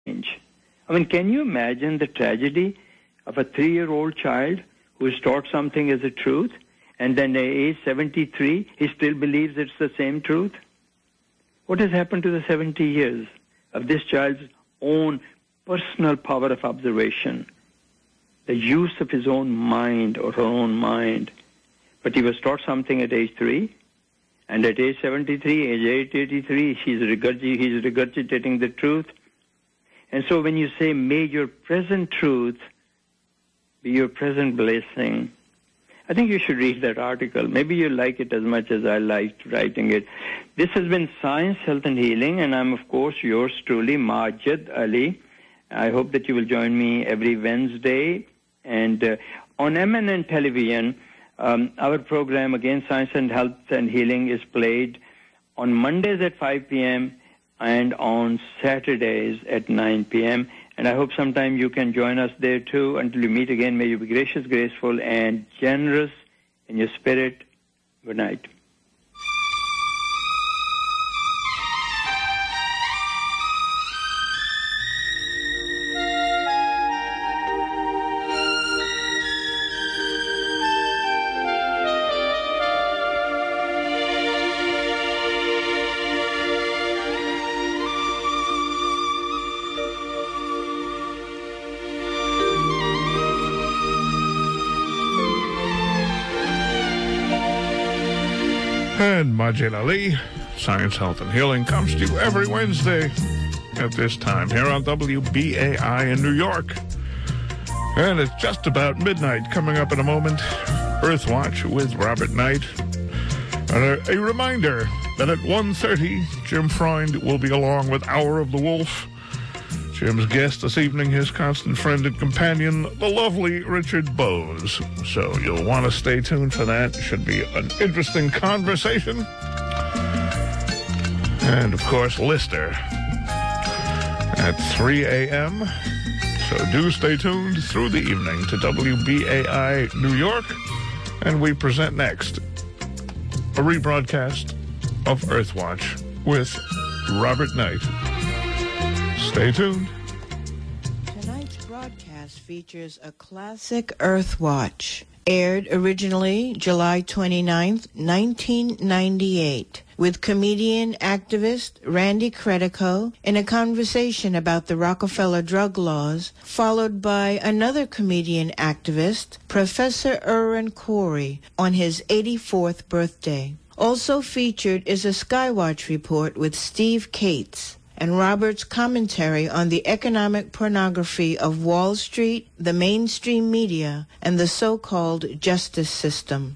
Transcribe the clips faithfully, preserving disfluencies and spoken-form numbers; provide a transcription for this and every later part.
change. I mean, can you imagine the tragedy of a three-year-old child who is taught something as a truth, and then at age seventy-three, he still believes it's the same truth? What has happened to the seventy years of this child's own personal power of observation, the use of his own mind or her own mind? But he was taught something at age three, and at age seventy-three, age eighty-three, he's regurg- he's regurgitating the truth. And so when you say, may your present truth be your present blessing, I think you should read that article. Maybe you like it as much as I liked writing it. This has been Science, Health and Healing, and I'm, of course, yours truly, Majid Ali. I hope that you will join me every Wednesday. And uh, on M N N Television, um, our program, again, Science and Health and Healing, is played on Mondays at five p.m. and on Saturdays at nine p.m. And I hope sometime you can join us there too. Until you meet again, may you be gracious, graceful, and generous in your spirit. Good night. And Majid Ali, Science, Health, and Healing, comes to you every Wednesday at this time here on W B A I in New York. And it's just about midnight. Coming up in a moment, Earthwatch with Robert Knight. And a, a reminder that at one thirty, Jim Freund will be along with Hour of the Wolf. Jim's guest this evening, his constant friend and companion, the lovely Richard Bowes. So you'll want to stay tuned for that. Should be an interesting conversation. And, of course, Lister at three a.m. So do stay tuned through the evening to W B A I New York. And we present next a rebroadcast of Earthwatch with Robert Knight. Stay tuned. Tonight's broadcast features a classic Earthwatch, aired originally July twenty-ninth, nineteen ninety-eight, with comedian activist Randy Credico in a conversation about the Rockefeller drug laws, followed by another comedian activist, Professor Irwin Corey, on his eighty-fourth birthday. Also featured is a Skywatch report with Steve Cates, and Robert's commentary on the economic pornography of Wall Street, the mainstream media, and the so-called justice system.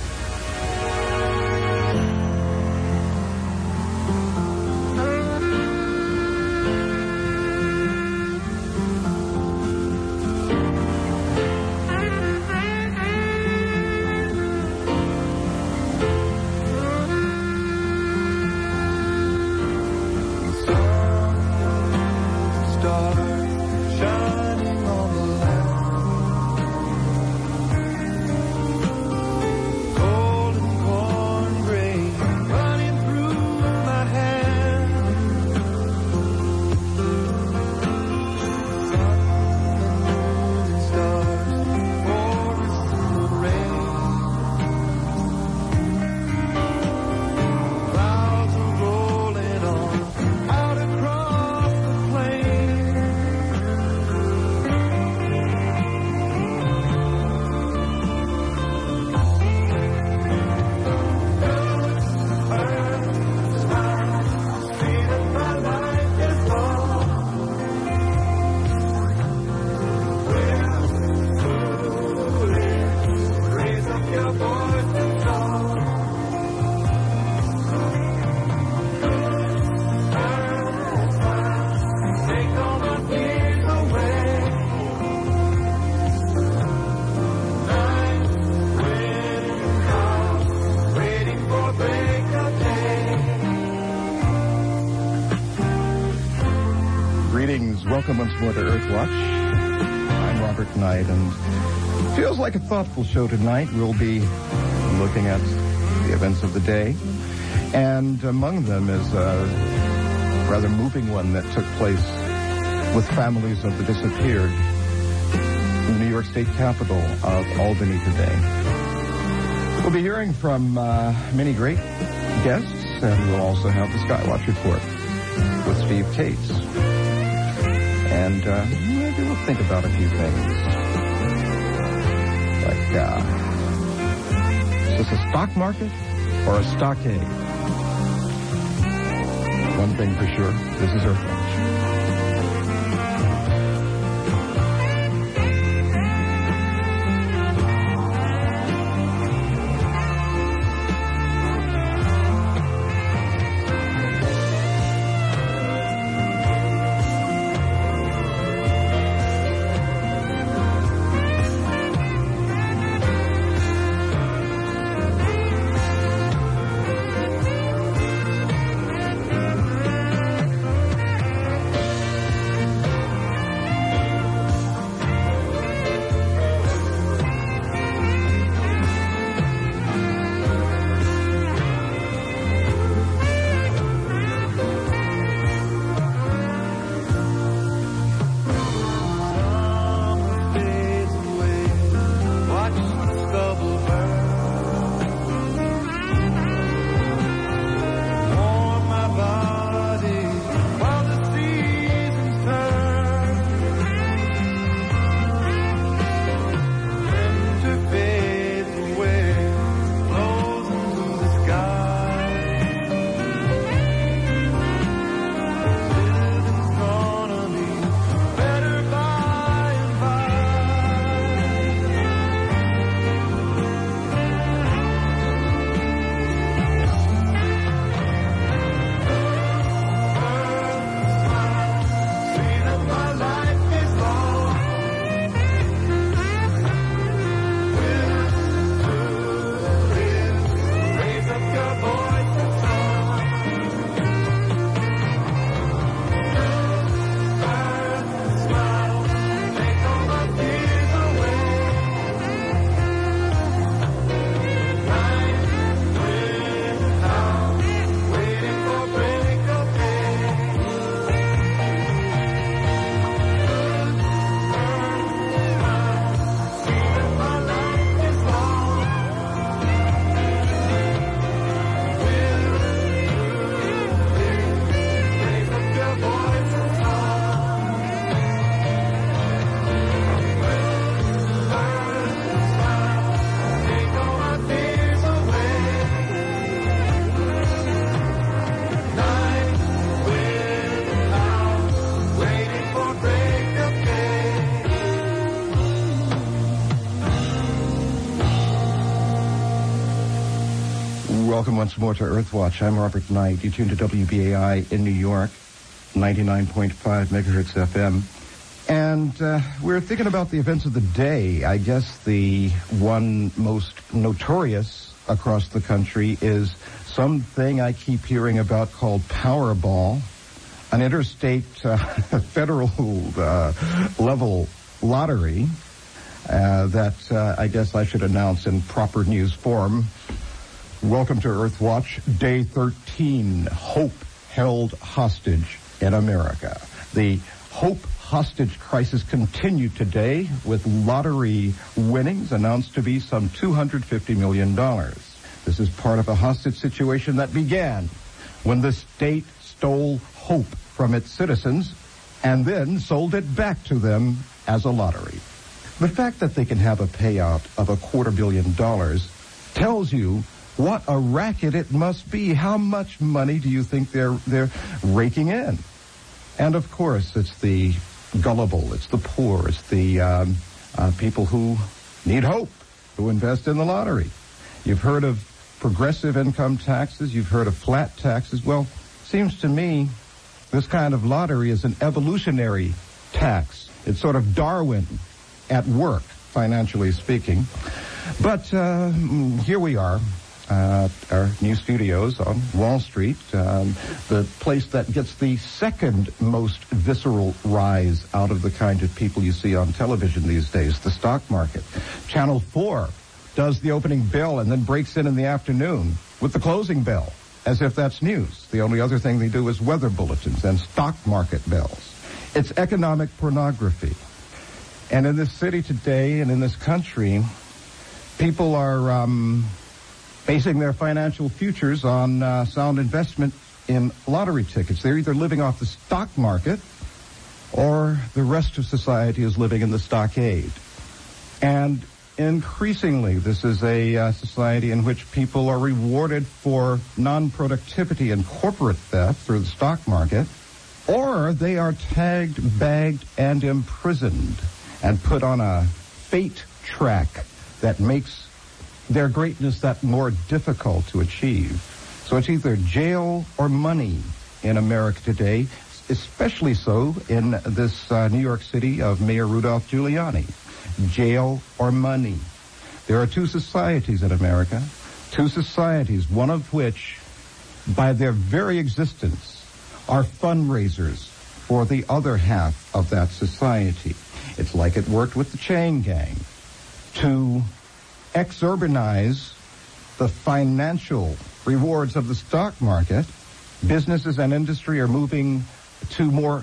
Welcome once more to Earthwatch. I'm Robert Knight, and it feels like a thoughtful show tonight. We'll be looking at the events of the day, and among them is a rather moving one that took place with families of the disappeared in the New York State capital of Albany today. We'll be hearing from uh, many great guests, and we'll also have the Skywatch Report with Steve Cates. And uh, maybe we'll think about a few things. Like, uh, is this a stock market or a stockade? One thing for sure, this is Earthwatch. Welcome once more to Earthwatch. I'm Robert Knight. You tune to W B A I in New York, ninety-nine point five megahertz F M. And uh, we're thinking about the events of the day. I guess the one most notorious across the country is something I keep hearing about called Powerball, an interstate uh, federal uh, level lottery uh, that uh, I guess I should announce in proper news form. Welcome to Earthwatch, Day thirteen, Hope held hostage in America. The Hope hostage crisis continued today with lottery winnings announced to be some two hundred fifty million dollars. This is part of a hostage situation that began when the state stole hope from its citizens and then sold it back to them as a lottery. The fact that they can have a payout of a quarter billion dollars tells you what a racket it must be. How much money do you think they're they're raking in? And of course, it's the gullible, it's the poor, it's the um, uh, people who need hope, who invest in the lottery. You've heard of progressive income taxes, you've heard of flat taxes. Well, seems to me this kind of lottery is an evolutionary tax. It's sort of Darwin at work, financially speaking. But uh, here we are. Uh, our new studios on Wall Street, um, the place that gets the second most visceral rise out of the kind of people you see on television these days, the stock market. Channel four does the opening bell and then breaks in in the afternoon with the closing bell, as if that's news. The only other thing they do is weather bulletins and stock market bells. It's economic pornography. And in this city today and in this country, people are um, basing their financial futures on uh, sound investment in lottery tickets. They're either living off the stock market or the rest of society is living in the stockade. And increasingly, this is a uh, society in which people are rewarded for non-productivity and corporate theft through the stock market, or they are tagged, bagged, and imprisoned and put on a fate track that makes their greatness that more difficult to achieve. So it's either jail or money in America today, especially so in this uh, New York City of Mayor Rudolph Giuliani. Jail or money. There are two societies in America, two societies, one of which, by their very existence, are fundraisers for the other half of that society. It's like it worked with the chain gang. To exurbanize the financial rewards of the stock market, businesses and industry are moving to more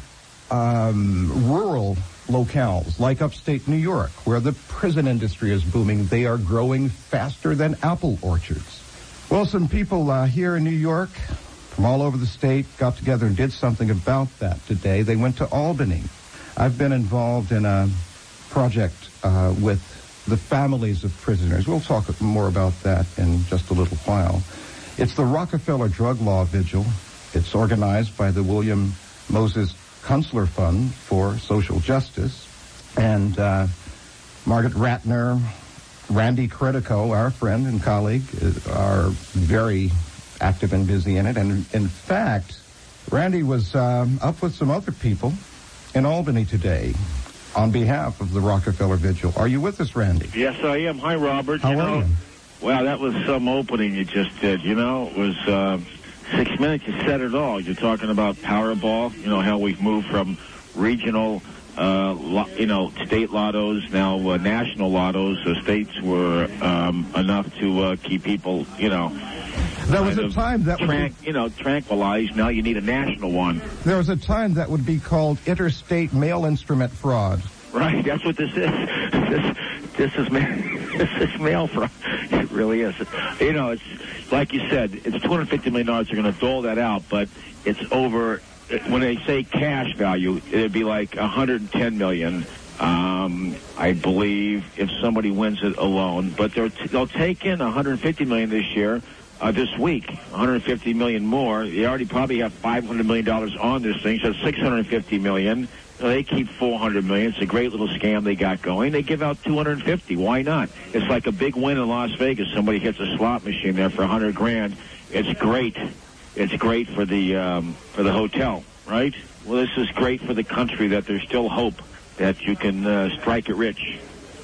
um, rural locales, like upstate New York, where the prison industry is booming. They are growing faster than apple orchards. Well, some people uh, here in New York from all over the state got together and did something about that today. They went to Albany. I've been involved in a project uh, with the families of prisoners. We'll talk more about that in just a little while. It's the Rockefeller Drug Law Vigil. It's organized by the William Moses Kunstler Fund for Social Justice. And uh, Margaret Ratner, Randy Credico, our friend and colleague, are very active and busy in it. And in fact, Randy was um, up with some other people in Albany today on behalf of the Rockefeller Vigil. Are you with us, Randy? Yes, I am. Hi, Robert. How you are know, you? Wow, that was some opening you just did. You know, it was uh, six minutes. You said it all. You're talking about Powerball. You know, how we've moved from regional, uh, lo- you know, state lottos, now uh, national lottos. So states were um, enough to uh, keep people, you know, There was a time that would tran- be, you know, tranquilized. Now you need a national one. there was a time that would be called interstate mail instrument fraud. Right, that's what this is. This, this is mail. This is mail fraud. It really is. You know, it's like you said. It's two hundred fifty million dollars. They're going to dole that out, but it's over. When they say cash value, it'd be like one hundred ten million dollars. Um, I believe if somebody wins it alone, but they're t- they'll take in one hundred fifty million dollars this year. Uh, this week, one hundred fifty million dollars more. They already probably have five hundred million dollars on this thing, so six hundred fifty million dollars. So they keep four hundred million dollars. It's a great little scam they got going. They give out two hundred fifty. Why not? It's like a big win in Las Vegas. Somebody hits a slot machine there for one hundred grand. It's great. It's great for the um, for the hotel, right? Well, this is great for the country that there's still hope that you can uh, strike it rich.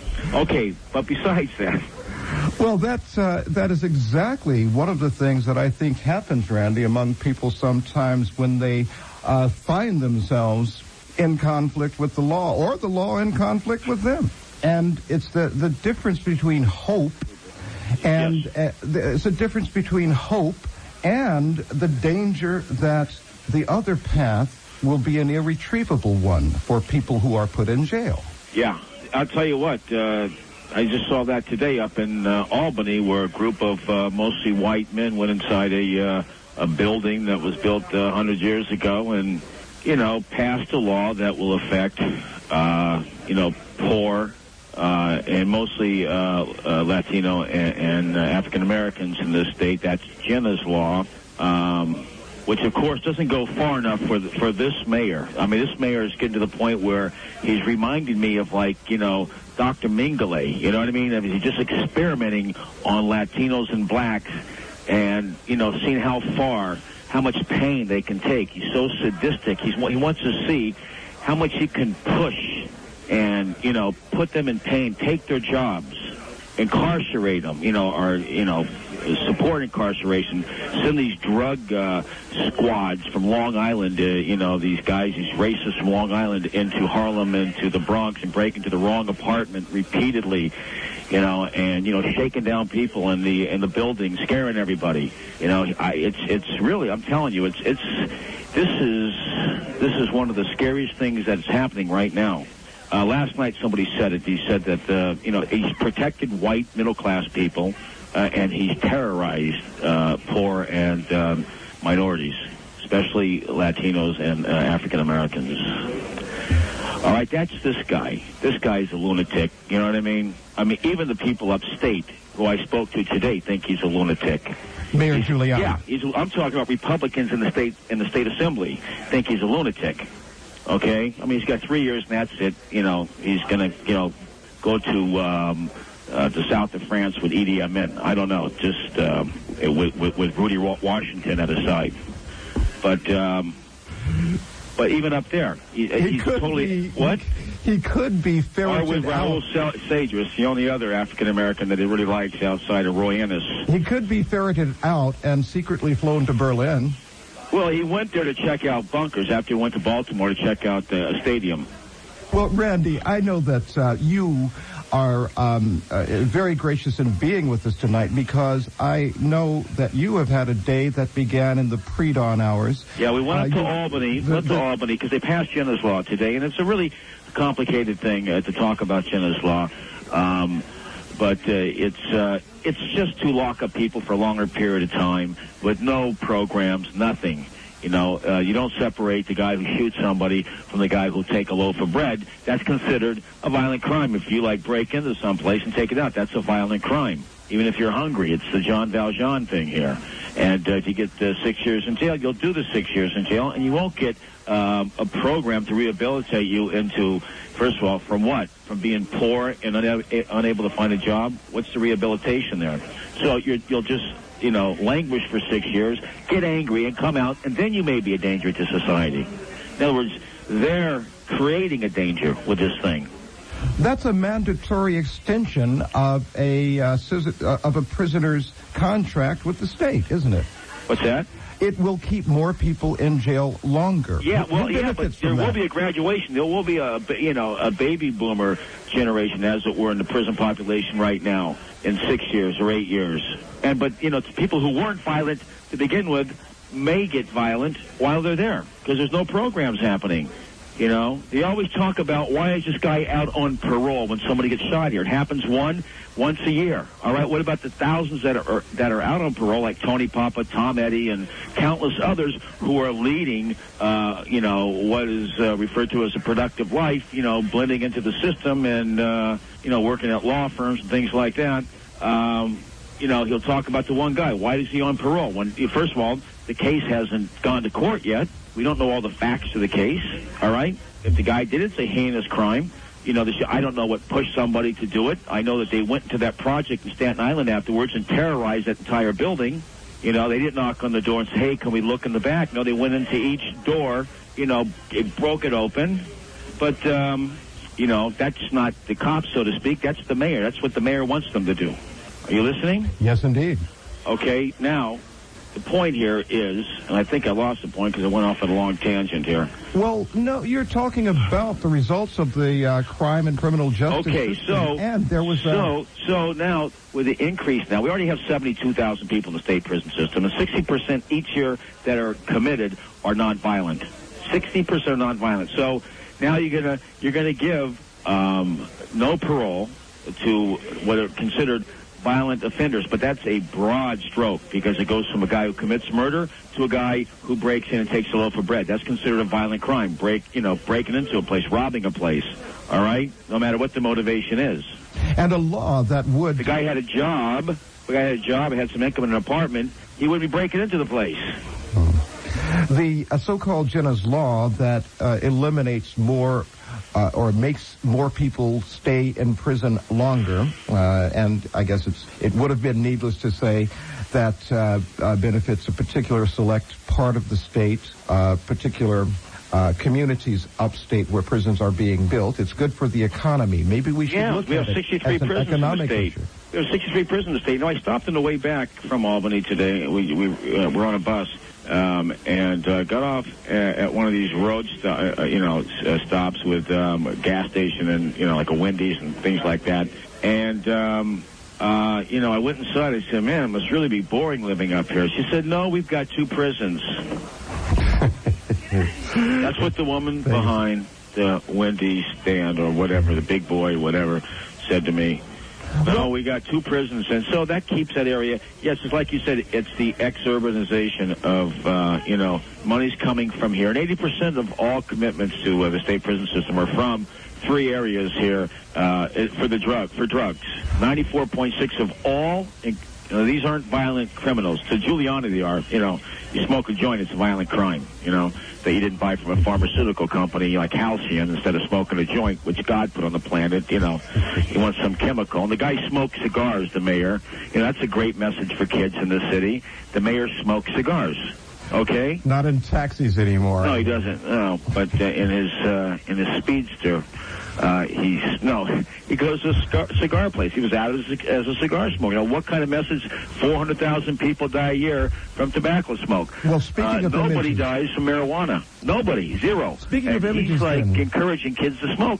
Okay, but besides that. Well, that's, uh, that is exactly one of the things that I think happens, Randy, among people sometimes when they uh, find themselves in conflict with the law or the law in conflict with them. And it's the, the difference between hope and uh, the, it's a difference between hope and the danger that the other path will be an irretrievable one for people who are put in jail. Yeah, I'll tell you what, uh, I just saw that today up in uh, Albany, where a group of uh, mostly white men went inside a uh, a building that was built uh, one hundred years ago and, you know, passed a law that will affect, uh, you know, poor uh, and mostly uh, uh, Latino and, and uh, African Americans in this state. That's Jenna's law, um, which, of course, doesn't go far enough for the, for this mayor. I mean, this mayor is getting to the point where he's reminding me of, like, you know, Doctor Mengele, you know what I mean? I mean, he's just experimenting on Latinos and blacks and, you know, seeing how far, how much pain they can take. He's so sadistic. He's, he wants to see how much he can push and, you know, put them in pain, take their jobs, incarcerate them, you know, or, you know, support incarceration, send these drug uh, squads from Long Island, uh, you know, these guys, these racists from Long Island into Harlem, into the Bronx, and break into the wrong apartment repeatedly, you know, and, you know, shaking down people in the in the building, scaring everybody. You know, I, it's it's really, I'm telling you, it's it's this is this is one of the scariest things that's happening right now. Uh, last night somebody said it. He said that, uh, you know, he's protected white middle-class people, uh, and he's terrorized uh, poor and um, minorities, especially Latinos and uh, African Americans. All right, that's this guy. This guy's a lunatic. You know what I mean? I mean, even the people upstate who I spoke to today think he's a lunatic. Mayor he's, Giuliani. Yeah, he's, I'm talking about Republicans in the state in the state assembly think he's a lunatic. Okay, I mean, he's got three years and that's it. You know, he's gonna, you know, go to um, uh, the south of France with Idi Amin. I don't know, just um, with, with, with Rudy Washington at his side. But um, but even up there, he, he he's could totally be, what? He, he could be ferreted or with Raul out. Sagers, the only other African American that he really likes outside of Roy Ennis. He could be ferreted out and secretly flown to Berlin. Well, he went there to check out bunkers after he went to Baltimore to check out uh, a stadium. Well, Randy, I know that uh, you are um, uh, very gracious in being with us tonight because I know that you have had a day that began in the pre-dawn hours. Yeah, we went uh, up to you, Albany, the, went to the, Albany because they passed Jenner's Law today, and it's a really complicated thing uh, to talk about Jenner's Law. Um, but uh, it's uh, it's just to lock up people for a longer period of time with no programs, nothing. You know, uh, you don't separate the guy who shoots somebody from the guy who'll take a loaf of bread. That's considered a violent crime. If you, like, break into someplace and take it out, that's a violent crime. Even if you're hungry, it's the Jean Valjean thing here. And uh, if you get uh, six years in jail, you'll do the six years in jail, and you won't get um, a program to rehabilitate you into, first of all, from what? From being poor and una- unable to find a job? What's the rehabilitation there? So you're, you'll just... you know, languish for six years, get angry, and come out, and then you may be a danger to society. In other words, they're creating a danger with this thing. That's a mandatory extension of a uh, of a prisoner's contract with the state, isn't it? What's that? It will keep more people in jail longer. Yeah, well, yeah, but there will that? be a graduation. There will be a, you know, a baby boomer generation, as it were, in the prison population right now in six years or eight years. And but you know, people who weren't violent to begin with may get violent while they're there because there's no programs happening. You know, they always talk about why is this guy out on parole when somebody gets shot here. It happens one once a year. All right, what about the thousands that are that are out on parole, like Tony Papa, Tom Eddy, and countless others who are leading, uh, you know, what is uh, referred to as a productive life, you know, blending into the system and, uh, you know, working at law firms and things like that. Um, you know, he'll talk about the one guy. Why is he on parole? When, first of all, the case hasn't gone to court yet. We don't know all the facts of the case, all right? If the guy did it, it's a heinous crime. You know, I don't know what pushed somebody to do it. I know that they went to that project in Staten Island afterwards and terrorized that entire building. You know, they didn't knock on the door and say, hey, can we look in the back? No, they went into each door, you know, it broke it open. But, um, you know, that's not the cops, so to speak. That's the mayor. That's what the mayor wants them to do. Are you listening? Yes, indeed. Okay, now... the point here is, and I think I lost the point because I went off on a long tangent here. Well, no, you're talking about the results of the uh, crime and criminal justice okay, system. so and there was so a... so now with the increase, now we already have seventy-two thousand people in the state prison system, and sixty percent each year that are committed are nonviolent. sixty percent are nonviolent. So now you're gonna you're gonna give um, no parole to what are considered violent offenders, but that's a broad stroke because it goes from a guy who commits murder to a guy who breaks in and takes a loaf of bread. That's considered a violent crime. Break, you know, breaking into a place, robbing a place. All right, no matter what the motivation is. And a law that would. The guy had a job. The guy had a job. Had some income in an apartment. He wouldn't be breaking into the place. Oh. The uh, so-called Jenner's Law that uh, eliminates more. Uh, or makes more people stay in prison longer, uh, and I guess it's it would have been needless to say that uh, uh, benefits a particular select part of the state, uh, particular uh, communities upstate where prisons are being built. It's good for the economy. Maybe we should yeah, look we at have it sixty-three as an prisons economic in the state. issue. There are sixty-three prisons in the state. You know, I stopped on the way back from Albany today. We we uh, were on a bus. Um, and uh, got off at, at one of these road, st- uh, you know, uh, stops with um, a gas station and, you know, like a Wendy's and things like that. And, um, uh, you know, I went inside. I said, man, it must really be boring living up here. She said, no, we've got two prisons. That's what the woman Thank behind the Wendy's stand or whatever, the big boy, whatever, said to me. No, we got two prisons, and so that keeps that area. Yes, it's like you said, it's the ex-urbanization of, uh, you know, money's coming from here. And eighty percent of all commitments to uh, the state prison system are from three areas here uh, for the drug, for drugs. ninety-four point six of all, you know, these aren't violent criminals. To Giuliani, they are. You know, you smoke a joint, it's a violent crime, you know, that you didn't buy from a pharmaceutical company like Halcyon instead of smoking a joint, which God put on the planet. You know, he wants some chemical. And the guy smokes cigars, the mayor. You know, that's a great message for kids in the city. The mayor smokes cigars. Okay? Not in taxis anymore. No, he doesn't. No, but uh, in his uh, in his Speedster, uh, he's no. He goes to a cigar, cigar place. He was out as a, as a cigar smoker. You know, what kind of message? Four hundred thousand people die a year from tobacco smoke. Well, speaking uh, of nobody images, dies from marijuana. Nobody, zero. Speaking and of images, he's like then, encouraging kids to smoke.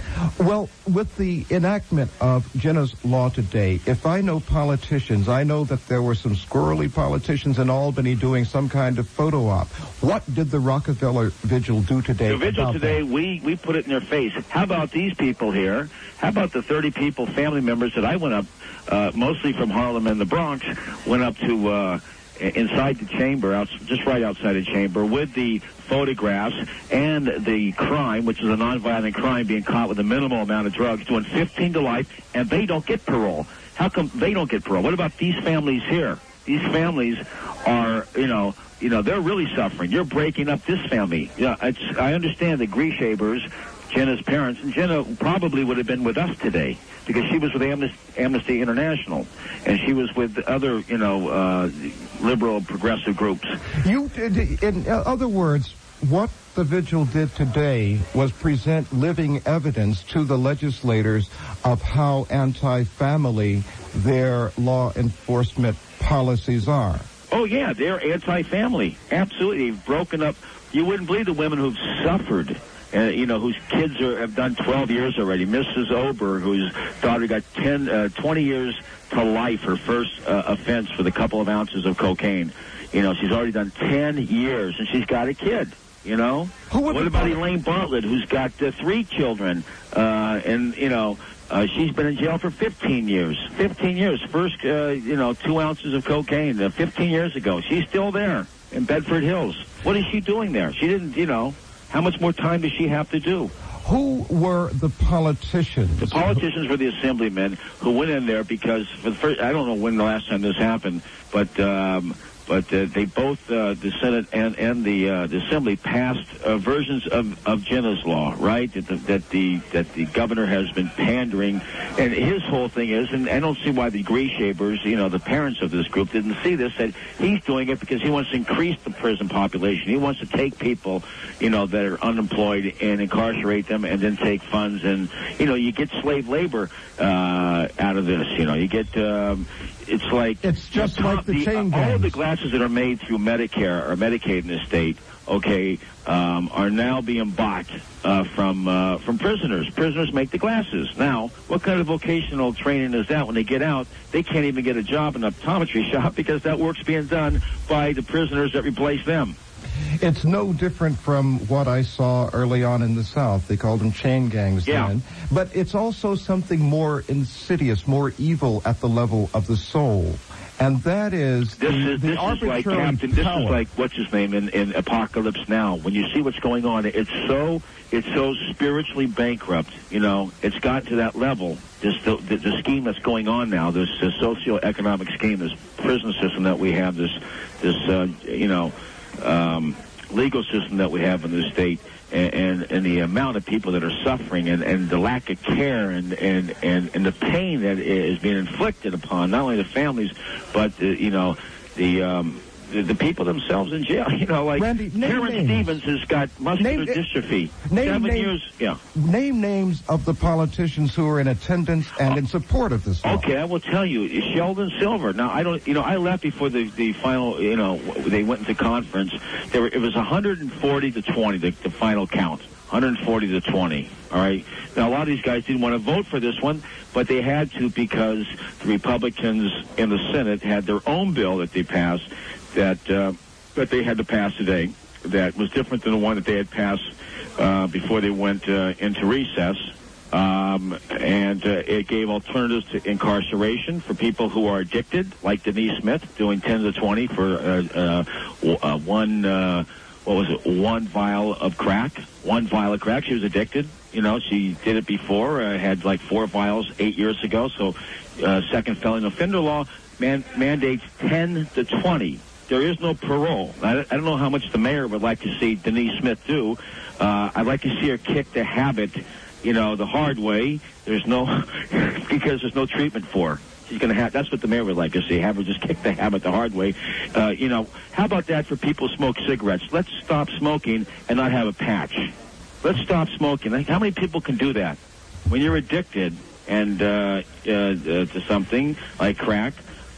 Well, with the enactment of Jenna's law today, if I know politicians, I know that there were some squirrely politicians in Albany doing some kind of photo op. What did the Rockefeller Vigil do today? The vigil about today, that? we, we put it in their face. How about these people here? How about the thirty people, family members that I went up, uh, mostly from Harlem and the Bronx, went up to uh, inside the chamber, out, just right outside the chamber, with the photographs and the crime, which is a nonviolent crime, being caught with a minimal amount of drugs, doing fifteen to life, and they don't get parole. How come they don't get parole? What about these families here? These families are, you know, you know, they're really suffering. You're breaking up this family. Yeah, it's, I understand the Grieshabers, Jenna's parents, and Jenna probably would have been with us today because she was with Amnesty, Amnesty International, and she was with other, you know, uh, liberal progressive groups. You, in other words, what the vigil did today was present living evidence to the legislators of how anti-family their law enforcement policies are. Oh, yeah, they're anti-family. Absolutely. They've broken up. You wouldn't believe the women who've suffered, uh, you know, whose kids are, have done twelve years already. Missus Ober, whose daughter got ten, uh, twenty years to life, her first uh, offense for the couple of ounces of cocaine. You know, she's already done ten years, and she's got a kid. You know? What about Elaine Bartlett, who's got uh, three children, uh, and, you know, uh, she's been in jail for fifteen years. fifteen years. First, uh, you know, two ounces of cocaine uh, fifteen years ago. She's still there in Bedford Hills. What is she doing there? She didn't, you know, how much more time does she have to do? Who were the politicians? The politicians were the assemblymen who went in there because, for the first, I don't know when the last time this happened, but... Um, But uh, they both, uh, the Senate and, and the, uh, the Assembly, passed uh, versions of, of Jenna's law, right? That the, that the that the governor has been pandering, and his whole thing is, and I don't see why the Grieshabers, you know, the parents of this group, didn't see this. That he's doing it because he wants to increase the prison population. He wants to take people, you know, that are unemployed and incarcerate them, and then take funds, and you know, you get slave labor uh, out of this. You know, you get. Um, It's like it's just the top, like the, the chain uh, all gangs. of the glasses that are made through Medicare or Medicaid in this state, okay, um, are now being bought uh, from uh, from prisoners. Prisoners make the glasses. Now, what kind of vocational training is that? When they get out, they can't even get a job in an optometry shop because that work's being done by the prisoners that replace them. It's no different from what I saw early on in the South. They called them chain gangs yeah. then. But it's also something more insidious, more evil at the level of the soul. And that is this the, is the this is like arbitrary Captain. This power. is like what's his name in, in Apocalypse Now. When you see what's going on, it's so it's so spiritually bankrupt. You know, it's got to that level. This the, the, the scheme that's going on now. This, this socioeconomic scheme, this prison system that we have. This this uh, you know. Um, legal system that we have in this state, and, and, and the amount of people that are suffering, and, and the lack of care, and, and, and, and the pain that is being inflicted upon not only the families, but the, you know the, um, the the people themselves in jail. You know, like Randy, Cameron names. Stevens has got muscular Name, dystrophy. Name, Seven name, years. Yeah. Name names of the politicians who are in attendance and oh. in support of this law. Okay, I will tell you, Sheldon Silver. Now, I don't, you know, I left before the, the final, you know, they went into conference. There were, it was one hundred forty to twenty, the, the final count. one hundred forty to twenty, all right? Now, a lot of these guys didn't want to vote for this one, but they had to because the Republicans in the Senate had their own bill that they passed that, uh, that they had to pass today. that was different than the one that they had passed uh, before they went uh, into recess. Um, and uh, it gave alternatives to incarceration for people who are addicted, like Denise Smith, doing ten to twenty for uh, uh, uh, one, uh, what was it, one vial of crack. One vial of crack. She was addicted. You know, she did it before, uh, had like four vials eight years ago. So uh, second felony offender law man- mandates ten to twenty. There is no parole. I, I don't know how much the mayor would like to see Denise Smith do. Uh, I'd like to see her kick the habit, you know, the hard way. There's no, because there's no treatment for her. She's going to have, that's what the mayor would like to see, have her just kick the habit the hard way. Uh, you know, how about that for people who smoke cigarettes? Let's stop smoking and not have a patch. Let's stop smoking. Like, how many people can do that? When you're addicted and uh, uh, uh, to something like crack,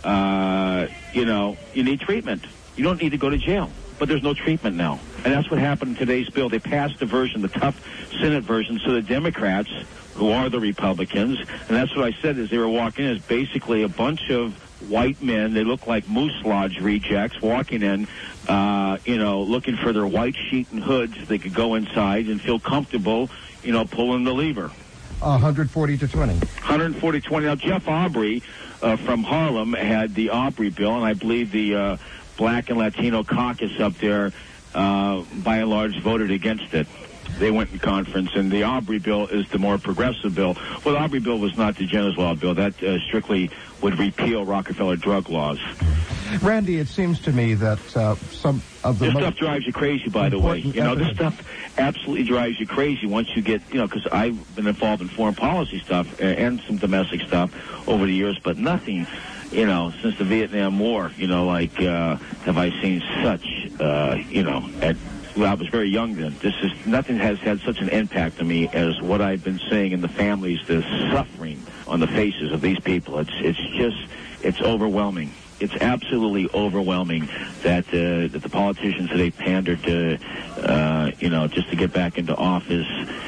uh, you know, you need treatment. You don't need to go to jail. But there's no treatment now. And that's what happened in today's bill. They passed the version, the tough Senate version, so the Democrats, who are the Republicans, and that's what I said as they were walking in, is basically a bunch of white men. They look like Moose Lodge rejects walking in, uh, you know, looking for their white sheet and hoods. They could go inside and feel comfortable, you know, pulling the lever. one forty to twenty. one forty to twenty. Now, Jeff Aubrey uh, from Harlem had the Aubrey bill, and I believe the uh, Black and Latino caucus up there, uh, by and large, voted against it. They went in conference, and the Aubrey bill is the more progressive bill. Well, the Aubrey bill was not the Jenner's Law bill. That uh, strictly would repeal Rockefeller drug laws. Randy, it seems to me that uh, some of the... This stuff drives you crazy, by the way. You know, this stuff absolutely drives you crazy once you get, you know, because I've been involved in foreign policy stuff and some domestic stuff over the years, but nothing... You know, since the Vietnam War, you know, like, uh, have I seen such, uh, you know, at, well, I was very young then. This is, nothing has had such an impact on me as what I've been seeing in the families, the suffering on the faces of these people. It's, it's just, it's overwhelming. It's absolutely overwhelming that, uh, that the politicians today pander to, uh, you know, just to get back into office,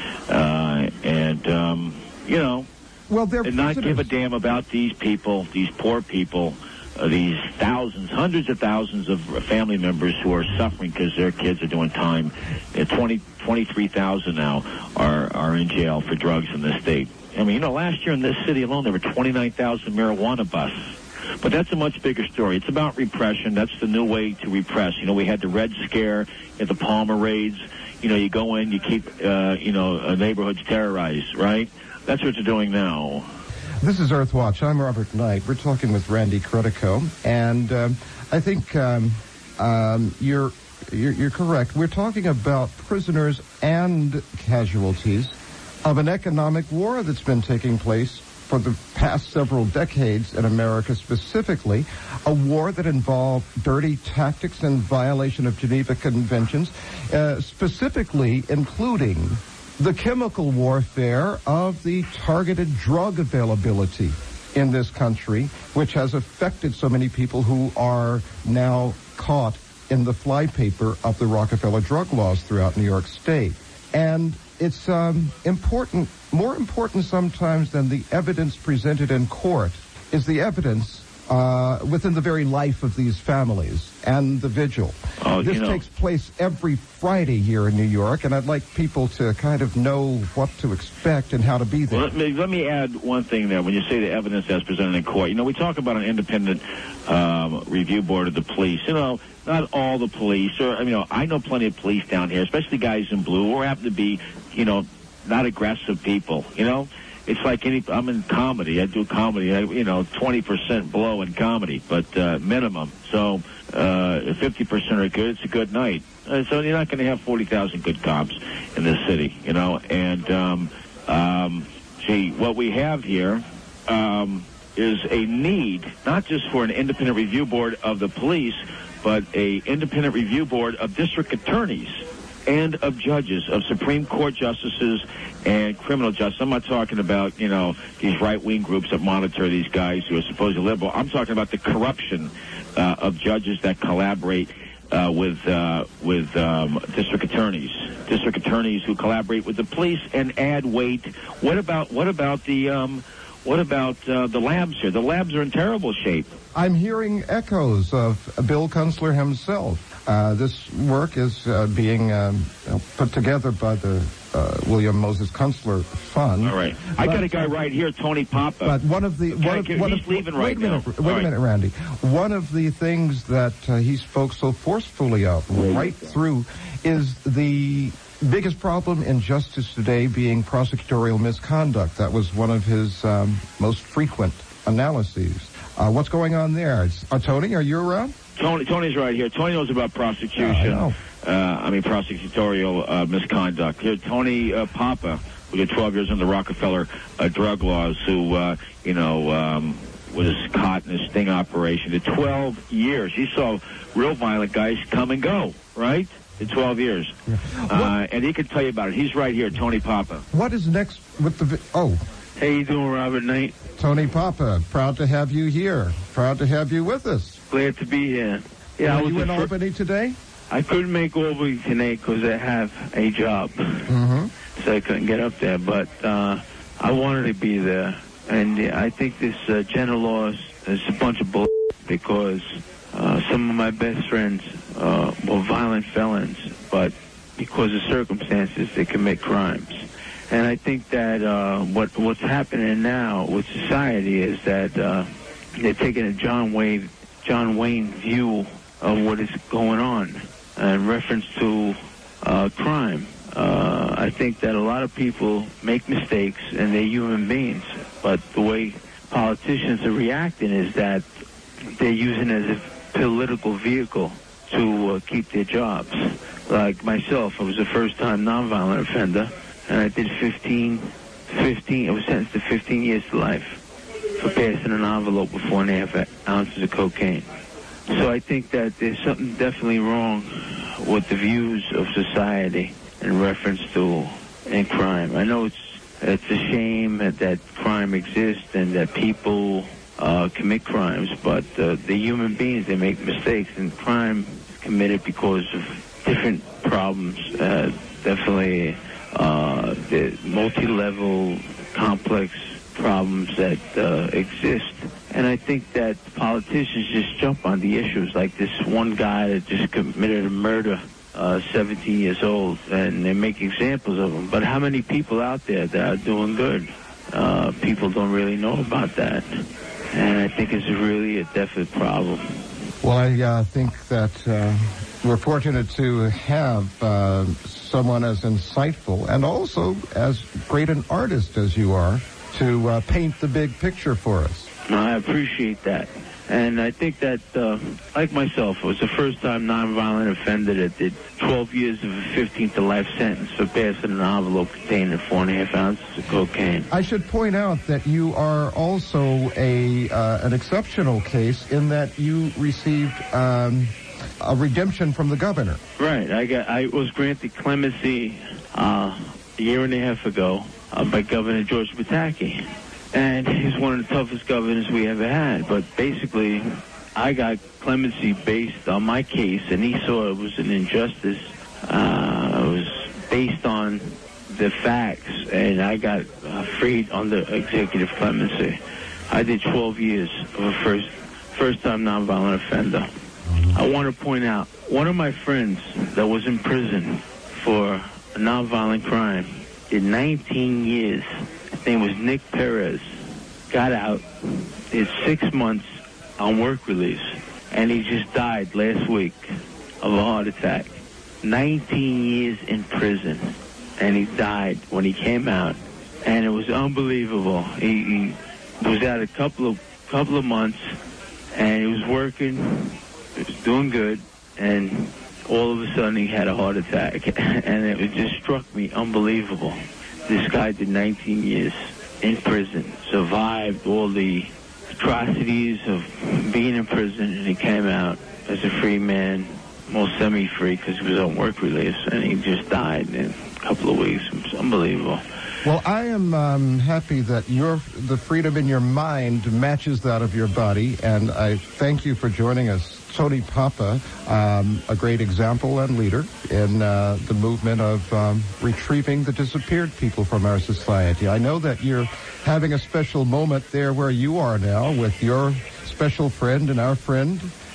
uh, and, um, you know, Well, they're and not give a damn about these people, these poor people, uh, these thousands, hundreds of thousands of family members who are suffering because their kids are doing time. Uh, twenty, twenty-three thousand now are, are in jail for drugs in this state. I mean, you know, last year in this city alone, there were twenty-nine thousand marijuana busts. But that's a much bigger story. It's about repression. That's the new way to repress. You know, we had the Red Scare, at the Palmer raids. You know, you go in, you keep, uh, you know, uh, neighborhoods terrorized, right? That's what you're doing now. This is Earthwatch. I'm Robert Knight. We're talking with Randy Credico, and um, I think um, um, you're, you're you're correct. We're talking about prisoners and casualties of an economic war that's been taking place for the past several decades in America, specifically a war that involved dirty tactics and violation of Geneva Conventions, uh, specifically including the chemical warfare of the targeted drug availability in this country, which has affected so many people who are now caught in the flypaper of the Rockefeller drug laws throughout New York State. And it's um, important, more important sometimes than the evidence presented in court, is the evidence uh, within the very life of these families and the vigil. Oh, this you know. takes place every Friday here in New York, and I'd like people to kind of know what to expect and how to be there. Well, let me, let me add one thing there. When you say the evidence that's presented in court, you know, we talk about an independent um, review board of the police. You know, not all the police, or, you know, I know plenty of police down here, especially guys in blue, or happen to be, you know, not aggressive people, you know? It's like any, I'm in comedy. I do comedy, I, you know, twenty percent below in comedy, but uh, minimum. So uh, fifty percent are good. It's a good night. Uh, so you're not going to have forty thousand good cops in this city, you know? And, um, um, see, what we have here um, is a need, not just for an independent review board of the police, but a independent review board of district attorneys and of judges, of Supreme Court justices and criminal justice. I'm not talking about, you know, these right-wing groups that monitor these guys who are supposedly liberal. I'm talking about the corruption uh, of judges that collaborate uh, with uh, with um, district attorneys, district attorneys who collaborate with the police and add weight. What about what about the um, what about uh, the labs here? The labs are in terrible shape. I'm hearing echoes of Bill Kunstler himself. Uh, this work is uh, being um, put together by the uh, William Moses Kunstler Fund. All right. I but, got a guy right here, Tony Papa. But one of the... Okay, one of, he's one of, leaving wait right a minute, now. Wait All a minute, right. Randy. One of the things that uh, he spoke so forcefully of right through is the biggest problem in justice today being prosecutorial misconduct. That was one of his um, most frequent analyses. Uh, what's going on there? Uh, Tony, are you around? Tony, Tony's right here. Tony knows about prosecution. Yeah, I know. Uh, I mean, prosecutorial uh, misconduct. Here, Tony uh, Papa, who did twelve years in the Rockefeller uh, drug laws, who, uh, you know, um, was caught in a sting operation. Did twelve years. He saw real violent guys come and go, right? In twelve years. Yeah. Uh, and he can tell you about it. He's right here, Tony Papa. What is next with the... Vi- oh. How you doing, Robert Knight? Tony Papa, proud to have you here. Proud to have you with us. Glad to be here. Yeah, Are I was you in fir- Albany today? I couldn't make Albany today because I have a job, Mm-hmm. so I couldn't get up there. But uh, I wanted to be there, and uh, I think this uh, general law is, is a bunch of bull because uh, some of my best friends uh, were violent felons, but because of circumstances, they commit crimes. And I think that uh, what what's happening now with society is that uh, they're taking a John Wayne John Wayne view of what is going on in reference to uh, crime. Uh, I think that a lot of people make mistakes and they're human beings, but the way politicians are reacting is that they're using it as a political vehicle to uh, keep their jobs. Like myself, I was a first-time nonviolent offender, and I did fifteen, fifteen, I was sentenced to fifteen years to life for passing an envelope with four and a half ounces of cocaine. So I think that there's something definitely wrong with the views of society in reference to and crime. I know it's it's a shame that, that crime exists and that people uh, commit crimes, but uh, the human beings, they make mistakes, and crime is committed because of different problems. Uh, definitely uh, the multi-level, complex problems that uh, exist. And I think that politicians just jump on the issues, like this one guy that just committed a murder, uh, seventeen years old, and they make examples of him. But how many people out there that are doing good? Uh, people don't really know about that. And I think it's really a definite problem. Well, I uh, think that uh, we're fortunate to have uh, someone as insightful and also as great an artist as you are to uh, paint the big picture for us. I appreciate that. And I think that, uh, like myself, I was a first-time nonviolent offender that did twelve years of a fifteen to life sentence for passing an envelope containing four and a half ounces of cocaine. I should point out that you are also a uh, an exceptional case in that you received um, a redemption from the governor. Right. I got. I was granted clemency uh, a year and a half ago uh, by Governor George Pataki. And he's one of the toughest governors we ever had. But basically, I got clemency based on my case, and he saw it was an injustice. Uh, it was based on the facts, and I got uh, freed under executive clemency. I did twelve years of a first, first-time nonviolent offender. I want to point out, one of my friends that was in prison for a nonviolent crime did nineteen years. His name was Nick Perez. Got out, did six months on work release, and he just died last week of a heart attack. nineteen years in prison, and he died when he came out, and it was unbelievable. He, he was out a couple of couple of months, and he was working, he was doing good, and all of a sudden he had a heart attack, and it was just struck me unbelievable. This guy did nineteen years in prison, survived all the atrocities of being in prison, and he came out as a free man, well, semi-free because he was on work release, and he just died in a couple of weeks. It was unbelievable. Well, I am um, happy that your the freedom in your mind matches that of your body, and I thank you for joining us. Tony Papa, um, a great example and leader in uh, the movement of um, retrieving the disappeared people from our society. I know that you're having a special moment there where you are now with your special friend and our friend,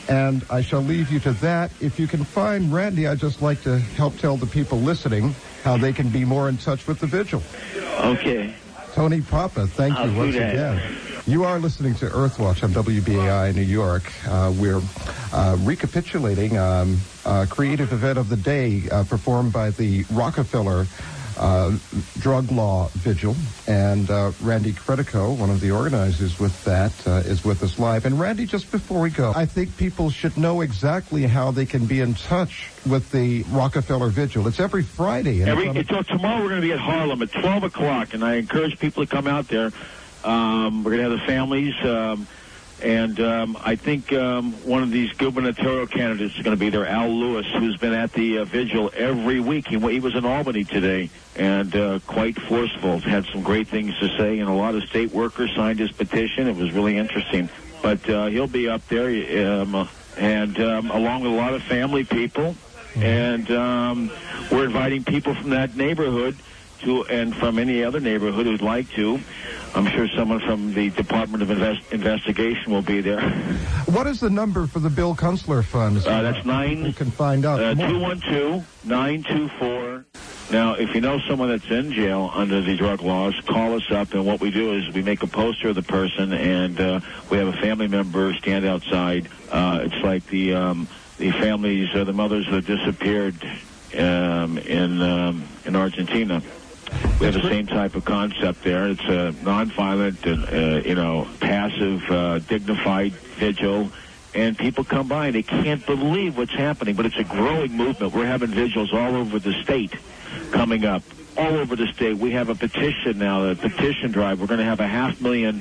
And I shall leave you to that. If you can find Randy, I'd just like to help tell the people listening how they can be more in touch with the vigil. Okay. Tony Papa, thank I'll you do once that. again. You are listening to Earthwatch on W B A I New York. Uh, we're uh, recapitulating um, a creative event of the day uh, performed by the Rockefeller uh, Drug Law Vigil. And uh, Randy Credico, one of the organizers with that, uh, is with us live. And Randy, just before we go, I think people should know exactly how they can be in touch with the Rockefeller Vigil. It's every Friday. And Every, it's on- it's, tomorrow we're going to be at Harlem at twelve o'clock, and I encourage people to come out there. Um, we're going to have the families, um, and um, I think um, one of these gubernatorial candidates is going to be there, Al Lewis, who's been at the uh, vigil every week. He, he was in Albany today, and uh, quite forceful. Had some great things to say, and a lot of state workers signed his petition. It was really interesting. But uh, he'll be up there, um, and um, along with a lot of family people, and um, we're inviting people from that neighborhood to, and from any other neighborhood who'd like to. I'm sure someone from the Department of Invest- Investigation will be there. What is the number for the Bill Kunstler Fund? Uh, that's nine. You can find out Uh, more. two one two, nine two four. Now, if you know someone that's in jail under the drug laws, call us up, and what we do is we make a poster of the person, and uh, we have a family member stand outside. Uh, it's like the um, the families, uh, the mothers that disappeared um, in um, in Argentina. We have the same type of concept there. It's a nonviolent, uh, you know, passive, uh, dignified vigil, and people come by and they can't believe what's happening. But it's a growing movement. We're having vigils all over the state coming up, all over the state. We have a petition now, a petition drive. We're going to have a half million,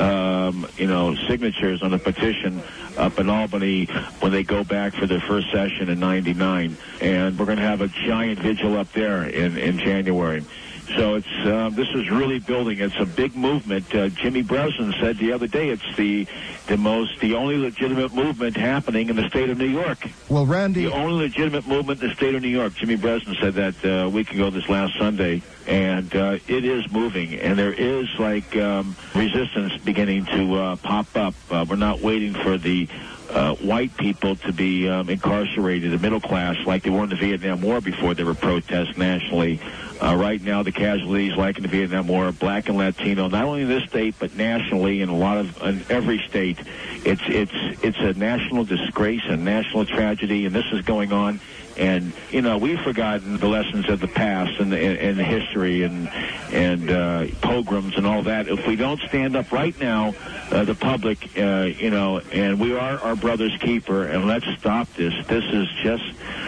um, you know, signatures on the petition up in Albany when they go back for their first session in ninety-nine, and we're going to have a giant vigil up there in in January. So it's uh, this is really building. It's a big movement. Uh, Jimmy Breslin said the other day it's the the most, the only legitimate movement happening in the state of New York. Well, Randy, The only legitimate movement in the state of New York. Jimmy Breslin said that uh, a week ago this last Sunday, and uh, it is moving. And there is like um, resistance beginning to uh, pop up. Uh, we're not waiting for the Uh, white people to be um, incarcerated, the middle class, like they were in the Vietnam War before there were protests nationally. Uh, right now, the casualties, like in the Vietnam War, are black and Latino, not only in this state but nationally, in a lot of in every state. It's it's it's a national disgrace, a national tragedy, and this is going on. And you know, we've forgotten the lessons of the past and the, and the history and and uh, pogroms and all that. If we don't stand up right now, uh, the public, uh, you know, and we are our brother's keeper, and let's stop this. This is just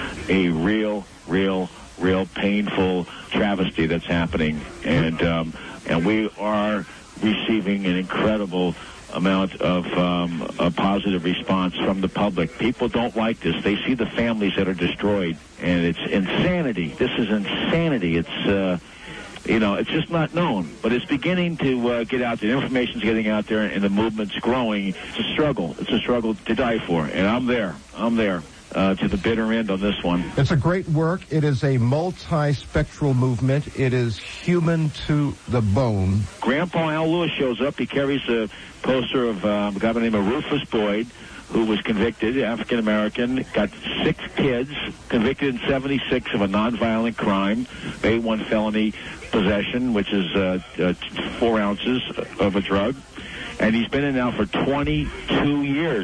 a real, real, real painful travesty that's happening, and um, and we are receiving an incredible amount of um, a positive response from the public. People don't like this. They see the families that are destroyed, and it's insanity. This is insanity. It's, uh, you know, it's just not known. But it's beginning to uh, get out there. The information's getting out there, and the movement's growing. It's a struggle. It's a struggle to die for, and I'm there. I'm there. Uh, to the bitter end on this one. It's a great work. It is a multi-spectral movement. It is human to the bone. Grandpa Al Lewis shows up. He carries a poster of um, a guy by the name of Rufus Boyd, who was convicted, African-American, got six kids, convicted in seventy-six of a nonviolent crime, A one felony possession, which is uh, uh, four ounces of a drug. And he's been in now for twenty-two years.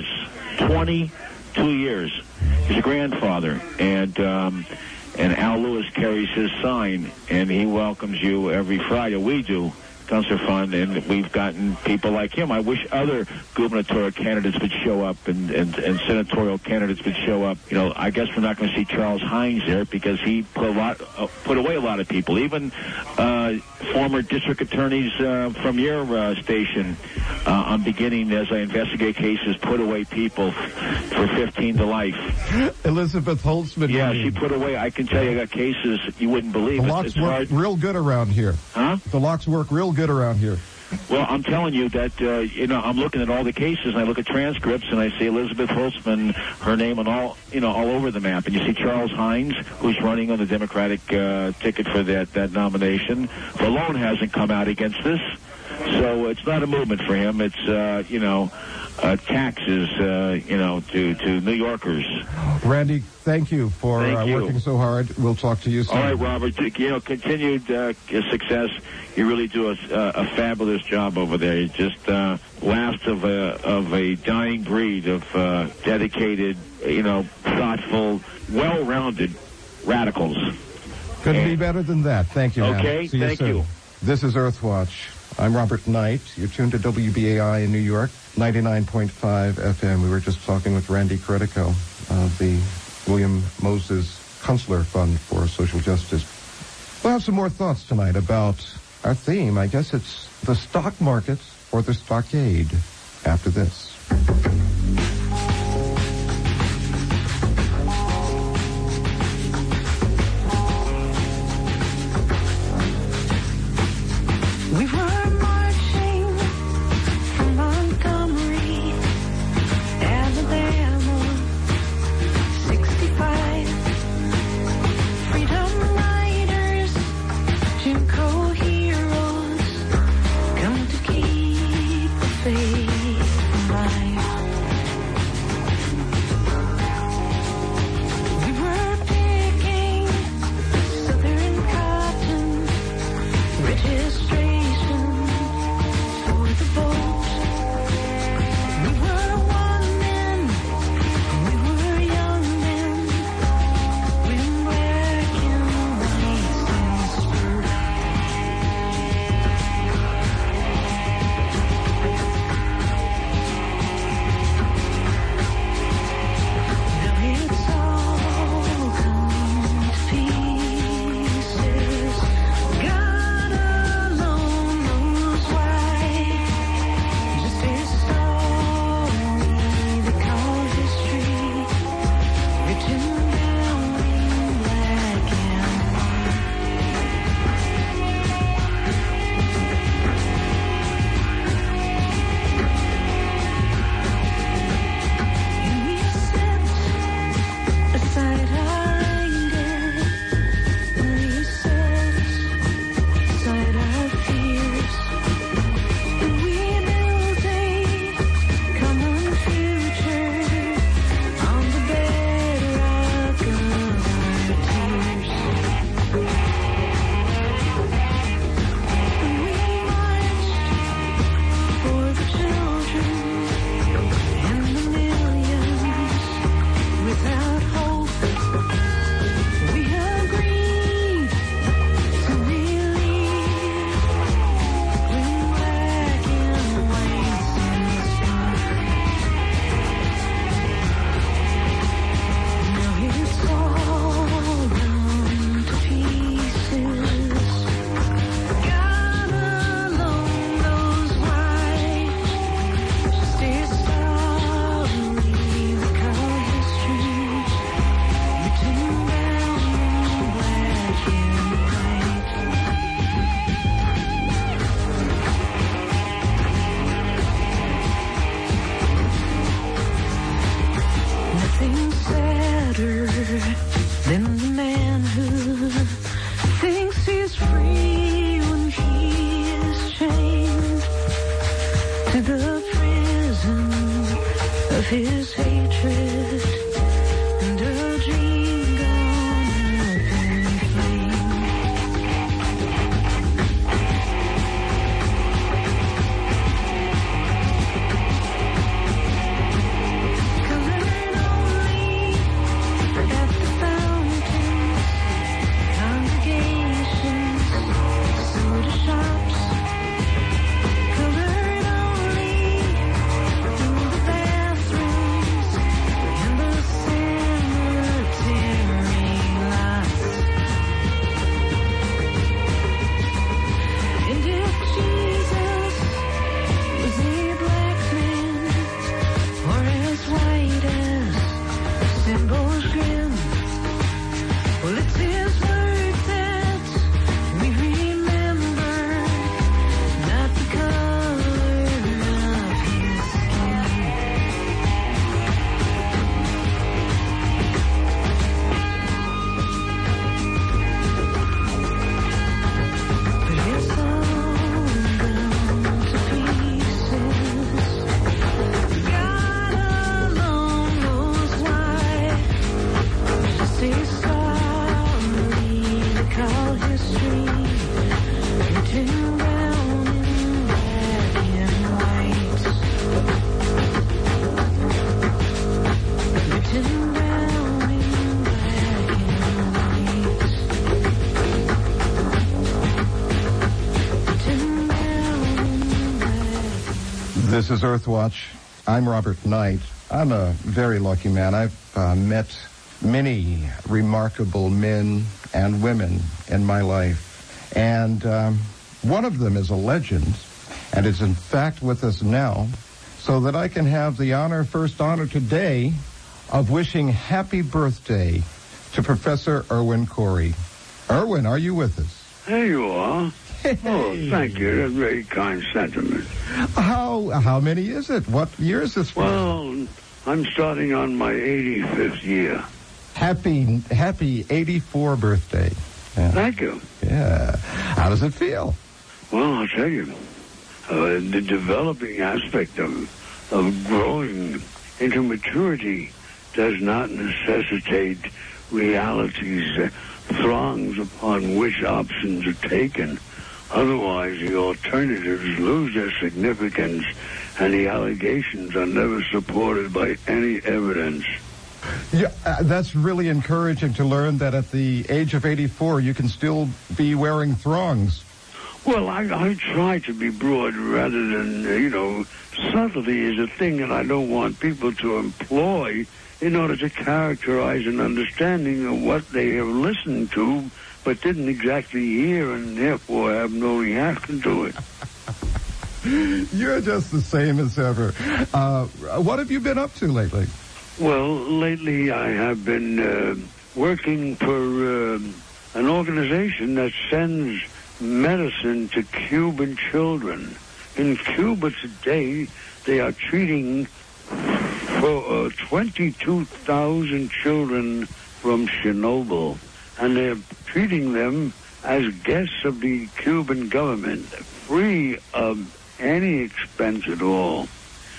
twenty-two years. He's a grandfather, and um, and Al Lewis carries his sign, and he welcomes you every Friday. We do, Kunstler Fund, and we've gotten people like him. I wish other gubernatorial candidates would show up, and, and, and senatorial candidates would show up. You know, I guess we're not going to see Charles Hines there because he put a lot, uh, put away a lot of people, even uh, former district attorneys uh, from your uh, station. Uh, I'm beginning, as I investigate cases, put away people for fifteen to life. Elizabeth Holtzman. Yeah, she put away, I can tell you, I got cases you wouldn't believe. The It's, locks it's work hard. real good around here. Huh? The locks work real good around here. Well, I'm telling you that, uh, you know, I'm looking at all the cases, and I look at transcripts, and I see Elizabeth Holtzman, her name on all, you know, all over the map. And you see Charles Hines, who's running on the Democratic uh, ticket for that, that nomination. Valone hasn't come out against this. So it's not a movement for him. It's, uh, you know, uh, taxes, uh, you know, to, to New Yorkers. Randy, thank you for thank uh, you. working so hard. We'll talk to you soon. All right, Robert. You know, continued uh, success. You really do a, a fabulous job over there. You just uh, last of a of a dying breed of uh, dedicated, you know, thoughtful, well-rounded radicals. Couldn't and, be better than that. Thank you, man. Okay, See you thank soon. you. This is Earthwatch. I'm Robert Knight. You're tuned to W B A I in New York, ninety-nine point five F M. We were just talking with Randy Credico of the William Moses Kunstler Fund for Social Justice. We'll have some more thoughts tonight about our theme. I guess it's the stock market or the stockade after this. We were marching from Montgomery, Alabama, sixty-five. Freedom riders, Jim Crow heroes, come to keep the faith alive. We were picking Southern cotton, registration. His hatred and a dream gone up in flame. Colored only at the fountains, congregations, soda shops. Colored only in the bathrooms. This is Earthwatch. I'm Robert Knight. I'm a very lucky man. I've uh, met many remarkable men and women in my life. And um, one of them is a legend and is in fact with us now, so that I can have the honor, first honor today, of wishing happy birthday to Professor Irwin Corey. Irwin, are you with us? There you are. Hey. Oh, thank you. That's very kind sentiment. How how many is it? What year is this for? Well, I'm starting on my eighty-fifth year. Happy happy eighty-four birthday. Yeah. Thank you. Yeah. How does it feel? Well, I'll tell you, uh, the developing aspect of of growing into maturity does not necessitate realities, uh, throngs upon which options are taken. Otherwise, the alternatives lose their significance, and the allegations are never supported by any evidence. Yeah, uh, that's really encouraging to learn that at the age of eighty-four, you can still be wearing throngs. Well, I, I try to be broad rather than, uh, you know, subtlety is a thing that I don't want people to employ in order to characterize an understanding of what they have listened to but didn't exactly hear and therefore have no reaction to it. You're just the same as ever. Uh, what have you been up to lately? Well, lately I have been uh, working for uh, an organization that sends medicine to Cuban children. In Cuba today, they are treating for uh, twenty-two thousand children from Chernobyl, and they're treating them as guests of the Cuban government, free of any expense at all.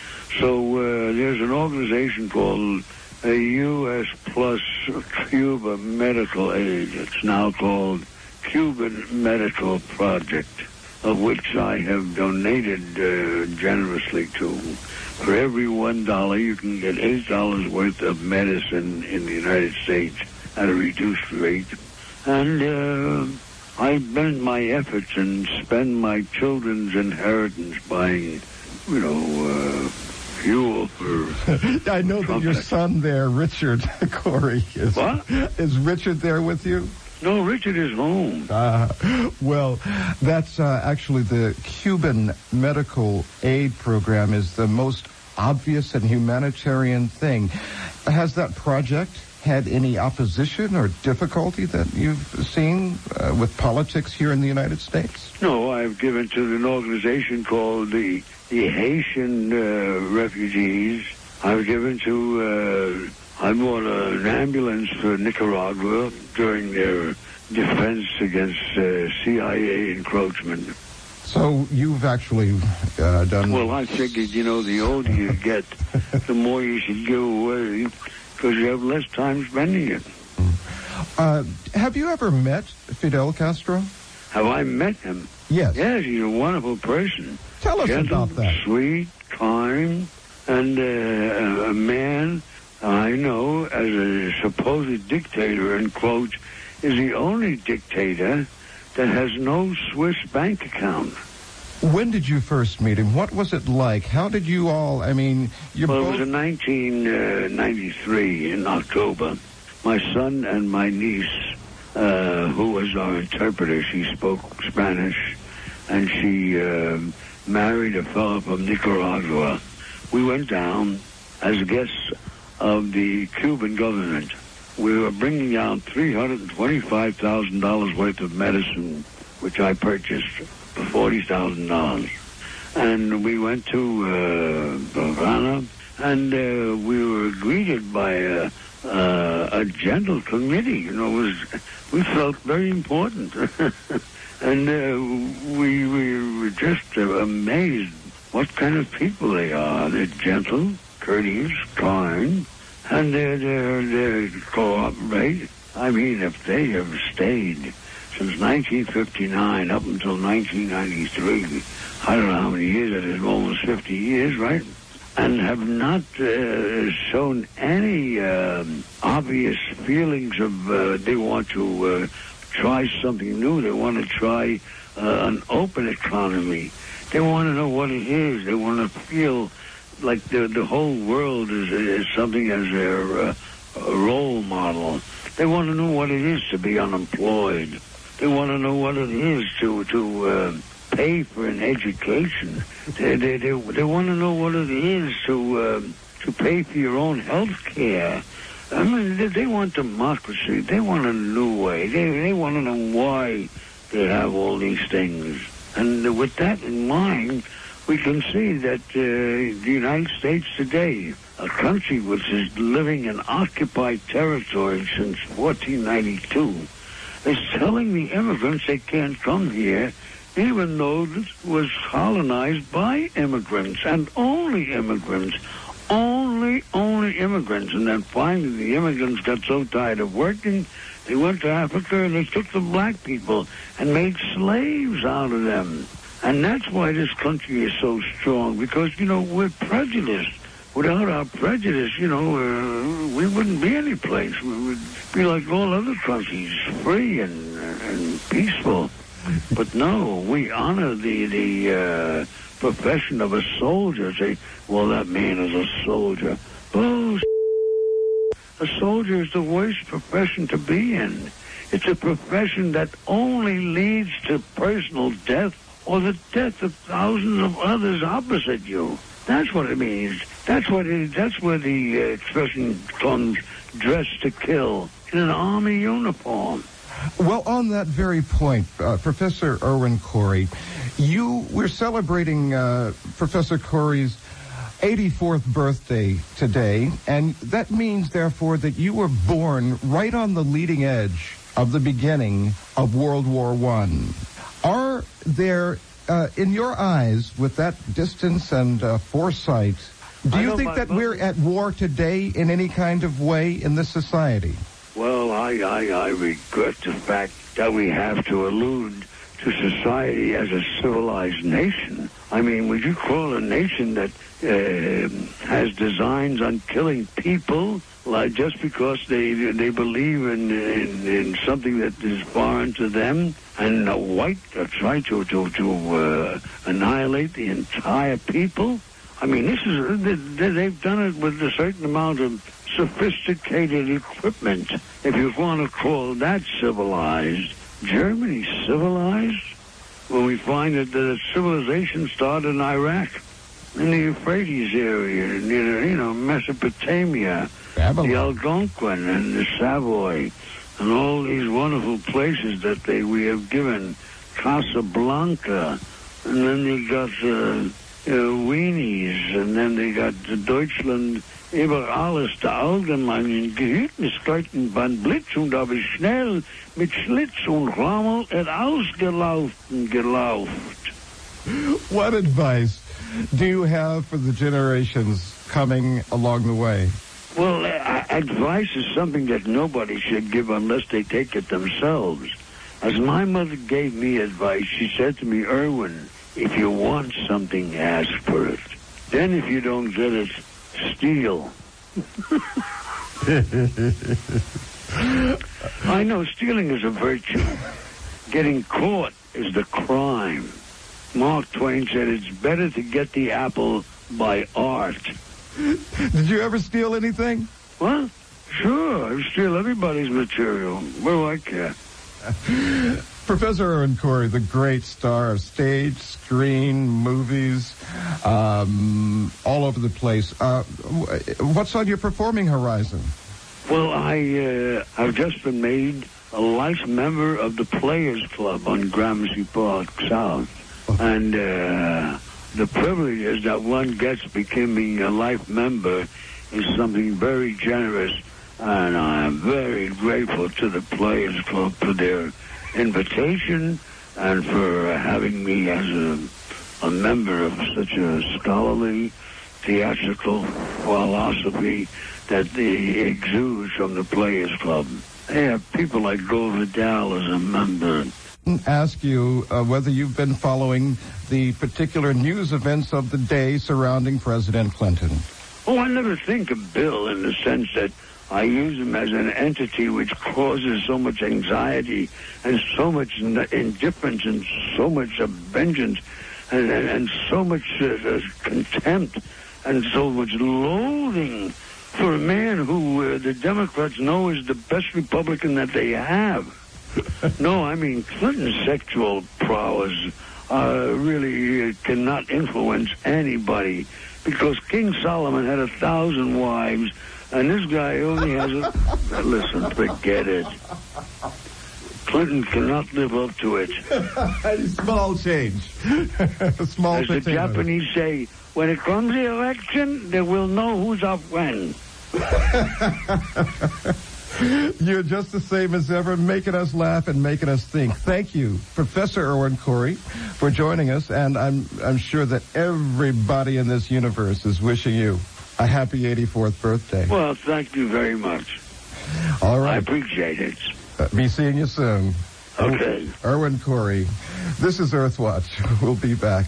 So uh, there's an organization called a U S Plus Cuba Medical Aid. It's now called Cuban Medical Project, of which I have donated uh, generously to. For every one dollar, you can get eight dollars worth of medicine in the United States at a reduced rate. And uh, I bend my efforts and spend my children's inheritance buying, you know, uh, fuel for... I know that your son there, Richard Corey, is, What? is Richard there with you? No, Richard is home. Uh, well, that's uh, actually the Cuban Medical Aid Program is the most obvious and humanitarian thing. Has that project had any opposition or difficulty that you've seen uh, with politics here in the United States? No, I've given to an organization called the, the Haitian uh, Refugees. I've given to... Uh, I bought an ambulance for Nicaragua during their defense against uh, C I A encroachment. So you've actually uh, done... Well, I figured, you know, the older you get, the more you should give away because you have less time spending it. Uh, have you ever met Fidel Castro? Have I met him? Yes. Yes, he's a wonderful person. Tell us Gentle, about that. Sweet, kind, and uh, a man... I know, as a supposed dictator, in quotes, is the only dictator that has no Swiss bank account. When did you first meet him? What was it like? How did you all, I mean, you're Well, both... it was in nineteen ninety-three, in October. My son and my niece, uh, who was our interpreter, she spoke Spanish, and she uh, married a fellow from Nicaragua. We went down as guests of the Cuban government. We were bringing down three hundred twenty-five thousand dollars worth of medicine, which I purchased for forty thousand dollars. And we went to uh, Havana, and uh, we were greeted by a, uh, a gentle committee. You know, it was, we felt very important. And uh, we, we were just uh, amazed what kind of people they are. They're gentle, courteous, kind, and they're, they're, they're cooperate. I mean, if they have stayed since nineteen fifty-nine up until nineteen ninety-three, I don't know how many years it is, almost fifty years, right? And have not uh, shown any uh, obvious feelings of uh, they want to uh, try something new. They want to try uh, an open economy. They want to know what it is. They want to feel like the the whole world is, is something as their uh, a role model. They want to know what it is to be unemployed. They want to know what it is to to uh, pay for an education. They they they, they want to know what it is to uh, to pay for your own health care. I mean, they, they want democracy. They want a new way. They they want to know why they have all these things. And with that in mind, we can see that uh, the United States today, a country which is living in occupied territory since fourteen ninety-two, is telling the immigrants they can't come here, even though this was colonized by immigrants and only immigrants. Only, only immigrants. And then finally the immigrants got so tired of working, they went to Africa and they took the black people and made slaves out of them. And that's why this country is so strong, because, you know, we're prejudiced. Without our prejudice, you know, uh, we wouldn't be any place. We would be like all other countries, free and, and peaceful. But no, we honor the, the uh, profession of a soldier. Say, well, that man is a soldier. Oh, a soldier is the worst profession to be in. It's a profession that only leads to personal death or the death of thousands of others opposite you. That's what it means. That's what it, that's where the uh, expression comes, dressed to kill, in an army uniform. Well, on that very point, uh, Professor Irwin Corey, you we're celebrating uh, Professor Corey's eighty-fourth birthday today, and that means, therefore, that you were born right on the leading edge of the beginning of World War One. Are there, uh, in your eyes, with that distance and uh, foresight, do you think that we're at war today in any kind of way in this society? Well, I, I, I regret the fact that we have to allude to society as a civilized nation. I mean, would you call a nation that uh, has designs on killing people like just because they they believe in, in, in something that is foreign to them, and a white uh, try to to to uh, annihilate the entire people? I mean, this is they, they've done it with a certain amount of sophisticated equipment, if you want to call that civilized. Germany civilized? When we find that the civilization started in Iraq, in the Euphrates area, near, you know, Mesopotamia, Babylon, the Algonquin and the Savoy, and all these wonderful places that they we have given, Casablanca, and then they got uh, uh, Weenies, and then they got the Deutschland über alles der allgemeinen Gehütniskeiten beim Blitz und habe ich schnell mit Schlitz und Rammel et ausgelaufen gelauft. What advice do you have for the generations coming along the way? Well, uh, advice is something that nobody should give unless they take it themselves. As my mother gave me advice, she said to me, Irwin, if you want something, ask for it. Then if you don't get it, steal. I know stealing is a virtue. Getting caught is the crime. Mark Twain said it's better to get the apple by art. Did you ever steal anything? What? Sure, I steal everybody's material. What do I care? Professor Irwin Corey, the great star of stage, screen, movies, um, all over the place. Uh, what's on your performing horizon? Well, I, uh, I've just been made a life member of the Players Club on Gramercy Park South. And uh, the privileges that one gets becoming a life member is something very generous. And I'm very grateful to the Players Club for their invitation and for having me as a, a member of such a scholarly, theatrical philosophy that they exudes from the Players Club. They have people like Gore Vidal as a member. Ask you uh, whether you've been following the particular news events of the day surrounding President Clinton. Oh, I never think of Bill in the sense that I use him as an entity which causes so much anxiety and so much indifference and so much vengeance. and, and, and so much uh, uh, contempt and so much loathing for a man who uh, the Democrats know is the best Republican that they have. No, I mean, Clinton's sexual prowess uh, really uh, cannot influence anybody, because King Solomon had a thousand wives, and this guy only has a... Listen, forget it. Clinton cannot live up to it. Small change. Small As the potatoes. Japanese say, when it comes to election, they will know who's up when. You're just the same as ever, making us laugh and making us think. Thank you, Professor Irwin Corey, for joining us, and I'm I'm sure that everybody in this universe is wishing you a happy eighty-fourth birthday. Well, thank you very much. All I right. appreciate it. Uh, be seeing you soon. Okay. Irwin Corey. This is Earthwatch. We'll be back.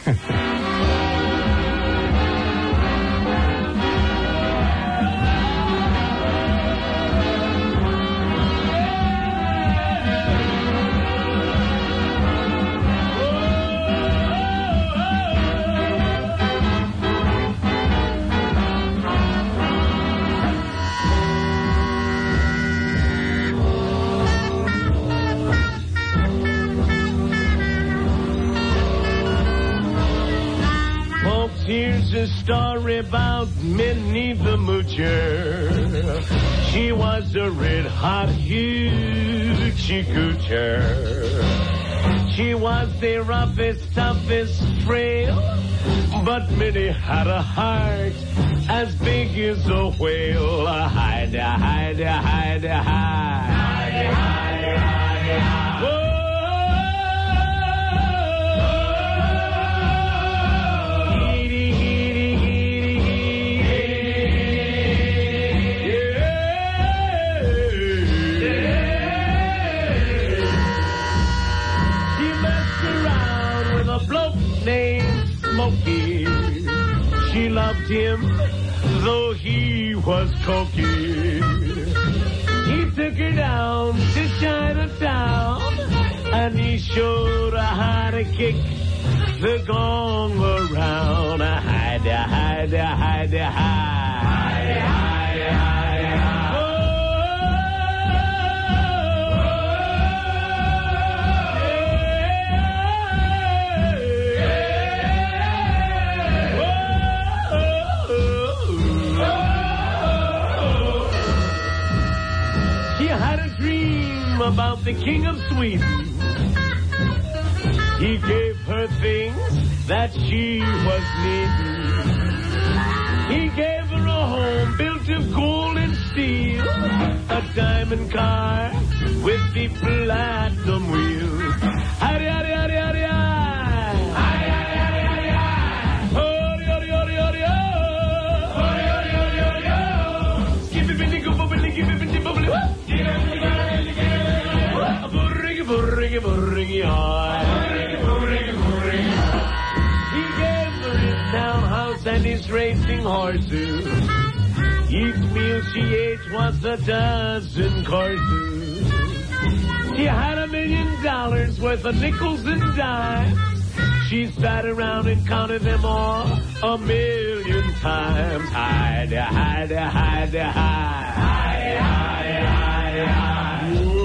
Here's a story about Minnie the Moocher. She was a red-hot hoochie coocher. She was the roughest, toughest frail, but Minnie had a heart as big as a whale. Hide, hide, hide, hide. Hide, hide, hide, hide. Whoa. She loved him, though he was cocky. He took her down to Chinatown, and he showed her how to kick the gong around. Hide, hide, hide, hide. Hide, hide, hide, hide. About the King of Sweden. He gave her things that she was needing. He gave her a home built of gold and steel, a diamond car with the platinum wheels. Howdy, howdy, howdy, howdy, howdy. Howdy, howdy, howdy, howdy, howdy. Howdy, howdy, howdy, howdy, howdy. Howdy, howdy, howdy, howdy, howdy. Skip it, billy, go, bubbly, give it, billy, bubbly, whoop. He gave her his townhouse and his racing horses. Each meal she ate was a dozen courses. She had a million dollars worth of nickels and dimes. She sat around and counted them all a million times. Hide, hide, hide, hide. Hide, hide, hide, hide.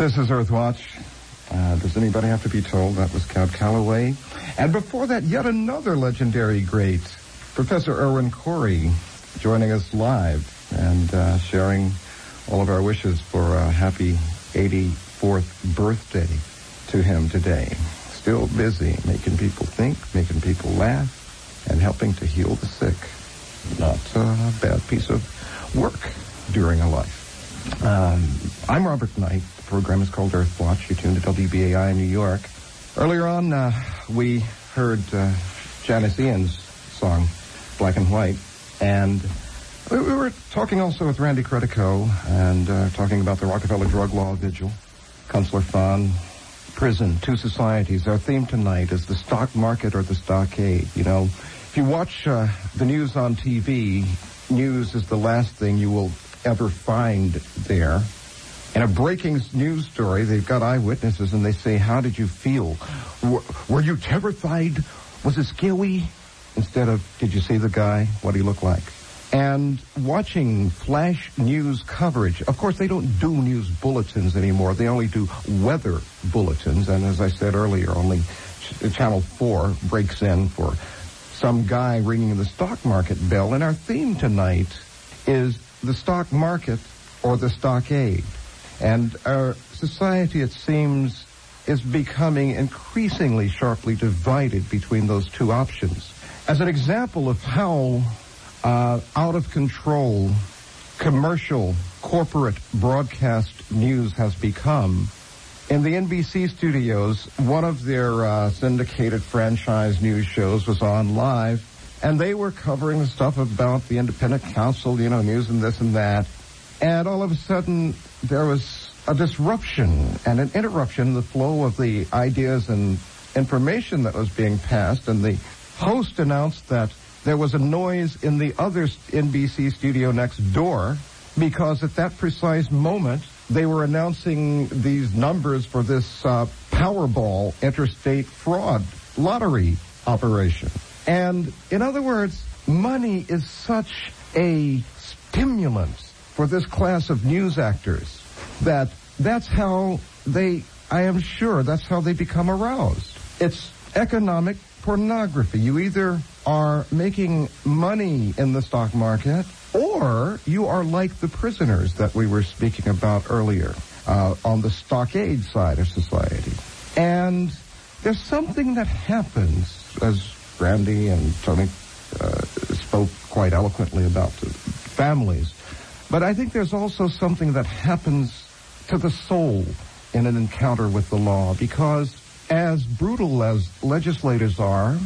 This is Earthwatch. Uh, does anybody have to be told that was Cab Calloway? And before that, yet another legendary great, Professor Irwin Corey, joining us live and uh, sharing all of our wishes for a happy eighty-fourth birthday to him today. Still busy making people think, making people laugh, and helping to heal the sick. Not a bad piece of work during a life. Um, I'm Robert Knight. The program is called Earthwatch. You're tuned to W B A I in New York. Earlier on, uh, we heard uh, Janice Ian's song, Black and White, and we, we were talking also with Randy Credico and uh, talking about the Rockefeller Drug Law Vigil, Consular Fund, prison, two societies. Our theme tonight is the stock market or the stockade. You know, if you watch uh, the news on T V, news is the last thing you will ever find there. In a breaking news story, they've got eyewitnesses and they say, how did you feel? Were, were you terrified? Was it scary? Instead of, did you see the guy? What did he look like? And watching flash news coverage, of course, they don't do news bulletins anymore. They only do weather bulletins. And as I said earlier, only Ch- Channel four breaks in for some guy ringing the stock market bell. And our theme tonight is the stock market or the stockade. And our society, it seems, is becoming increasingly sharply divided between those two options. As an example of how uh, out of control commercial corporate broadcast news has become, in the N B C studios, one of their uh, syndicated franchise news shows was on live, and they were covering the stuff about the independent counsel, you know, news and this and that. And all of a sudden, there was a disruption and an interruption in the flow of the ideas and information that was being passed. And the host announced that there was a noise in the other N B C studio next door because at that precise moment, they were announcing these numbers for this uh, Powerball interstate fraud lottery operation. And in other words, money is such a stimulant for this class of news actors that that's how they, I am sure, that's how they become aroused. It's economic pornography. You either are making money in the stock market or you are like the prisoners that we were speaking about earlier uh, on the stockade side of society. And there's something that happens, as Randy and Tony uh, spoke quite eloquently about the families, but I think there's also something that happens to the soul in an encounter with the law, because as brutal as legislators are,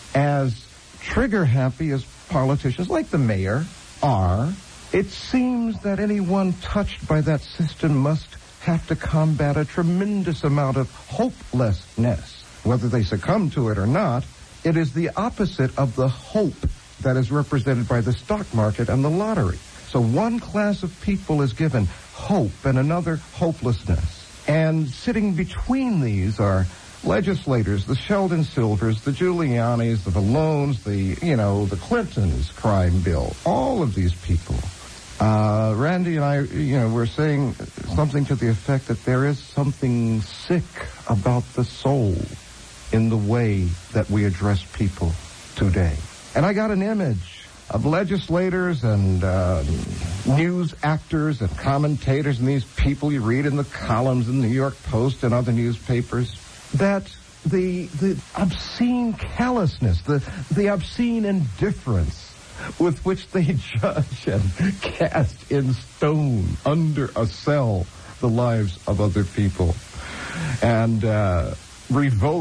as trigger-happy as politicians like the mayor are, it seems that anyone touched by that system must have to combat a tremendous amount of hopelessness. Whether they succumb to it or not, it is the opposite of the hope that is represented by the stock market and the lottery. So one class of people is given hope and another hopelessness. And sitting between these are legislators, the Sheldon Silvers, the Giulianis, the Vallones, the, you know, the Clintons crime bill, all of these people. Uh, Randy and I, you know, were saying something to the effect that there is something sick about the soul in the way that we address people today. And I got an image of legislators and uh, news actors and commentators and these people you read in the columns in the New York Post and other newspapers, that the the obscene callousness, the the obscene indifference with which they judge and cast in stone under a cell the lives of other people and uh, revoke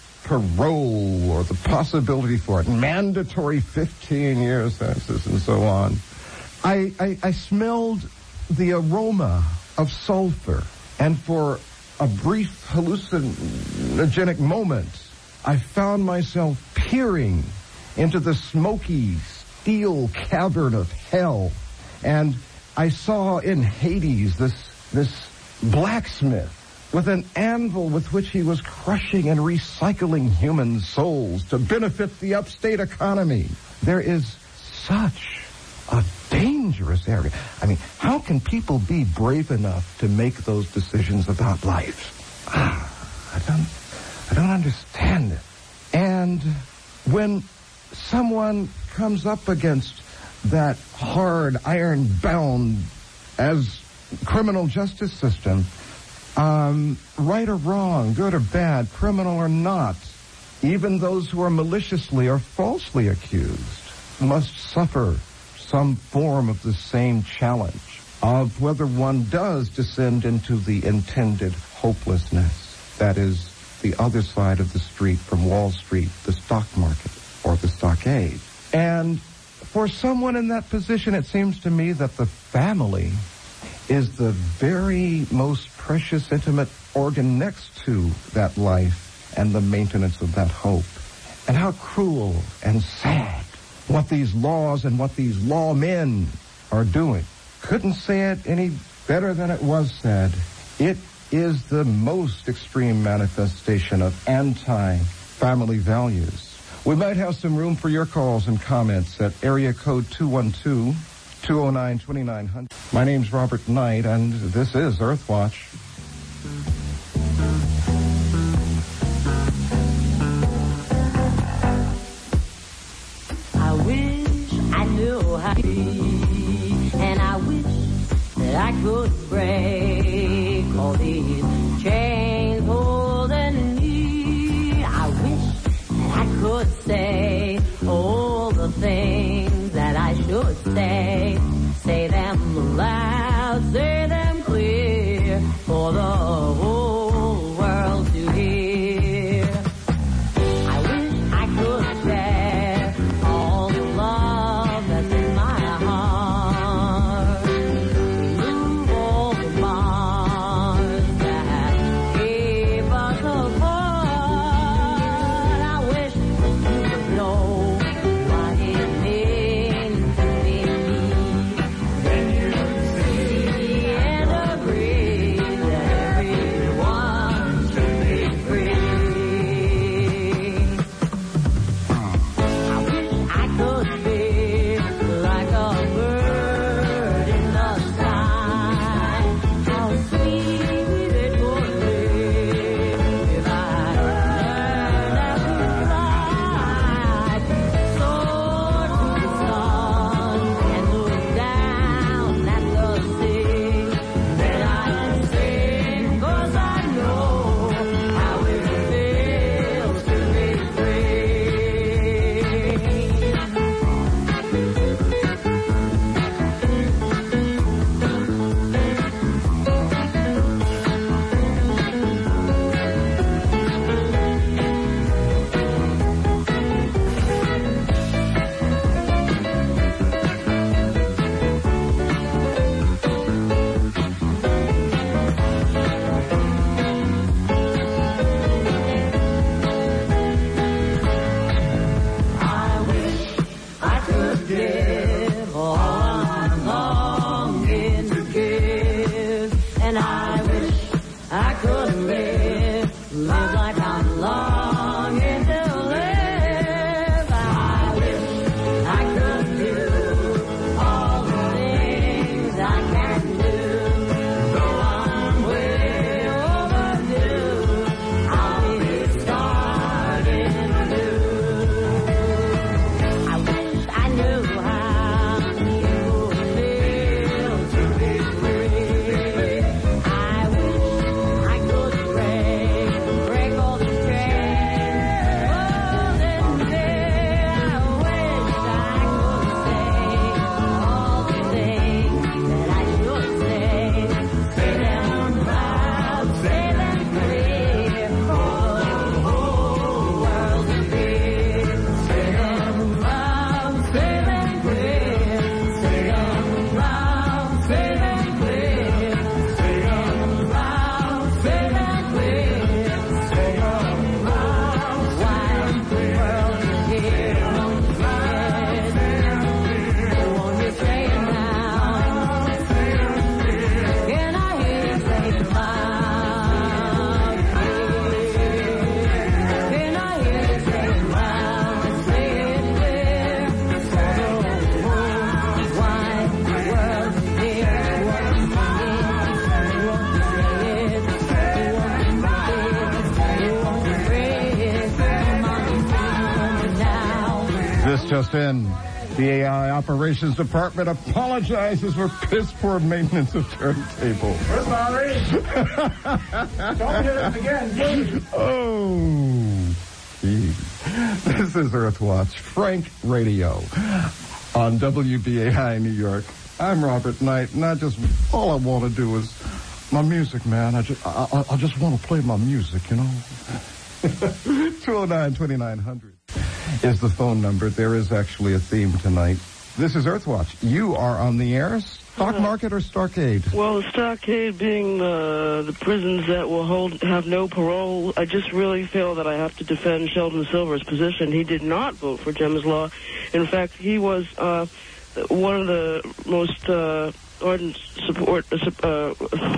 parole or the possibility for it, mandatory fifteen year sentences and so on. I, I, I smelled the aroma of sulfur, and for a brief hallucinogenic moment, I found myself peering into the smoky steel cavern of hell, and I saw in Hades this this blacksmith with an anvil with which he was crushing and recycling human souls to benefit the upstate economy. There is such a dangerous area. I mean, how can people be brave enough to make those decisions about life? Ah, I don't, I don't understand it. And when someone comes up against that hard, iron-bound, as criminal justice system, um, right or wrong, good or bad, criminal or not, even those who are maliciously or falsely accused must suffer some form of the same challenge of whether one does descend into the intended hopelessness, that is, the other side of the street from Wall Street, the stock market, or the stockade. And for someone in that position, it seems to me that the family is the very most precious, intimate organ next to that life and the maintenance of that hope. And how cruel and sad what these laws and what these lawmen are doing. Couldn't say it any better than it was said. It is the most extreme manifestation of anti-family values. We might have some room for your calls and comments at area code two one two, two oh nine, two nine zero zero. My name's Robert Knight, and this is Earthwatch. I wish I knew how to be, and I wish that I could break all these chains holding me. I wish that I could say all the things that I should say. Say them loud, say them clear, for the whole world to hear. I wish I could share all the love that's in my heart. Remove all the bars that keep us apart. I wish that you would know This just in. The A I Operations Department apologizes for piss poor maintenance of turntable. We're sorry. Don't hit us again, please. Oh, geez. This is Earthwatch, Frank Radio, on W B A I New York. I'm Robert Knight, and I just, all I want to do is my music, man. I just, I, I just want to play my music, you know. two oh nine, twenty-nine hundred is the phone number. There is actually a theme tonight. This is Earthwatch. You are on the air. Stock market or stockade? Well, the stockade being uh, the prisons that will hold have no parole. I just really feel that I have to defend Sheldon Silver's position. He did not vote for Gemma's Law. In fact, he was uh, one of the most uh, ardent support uh, uh,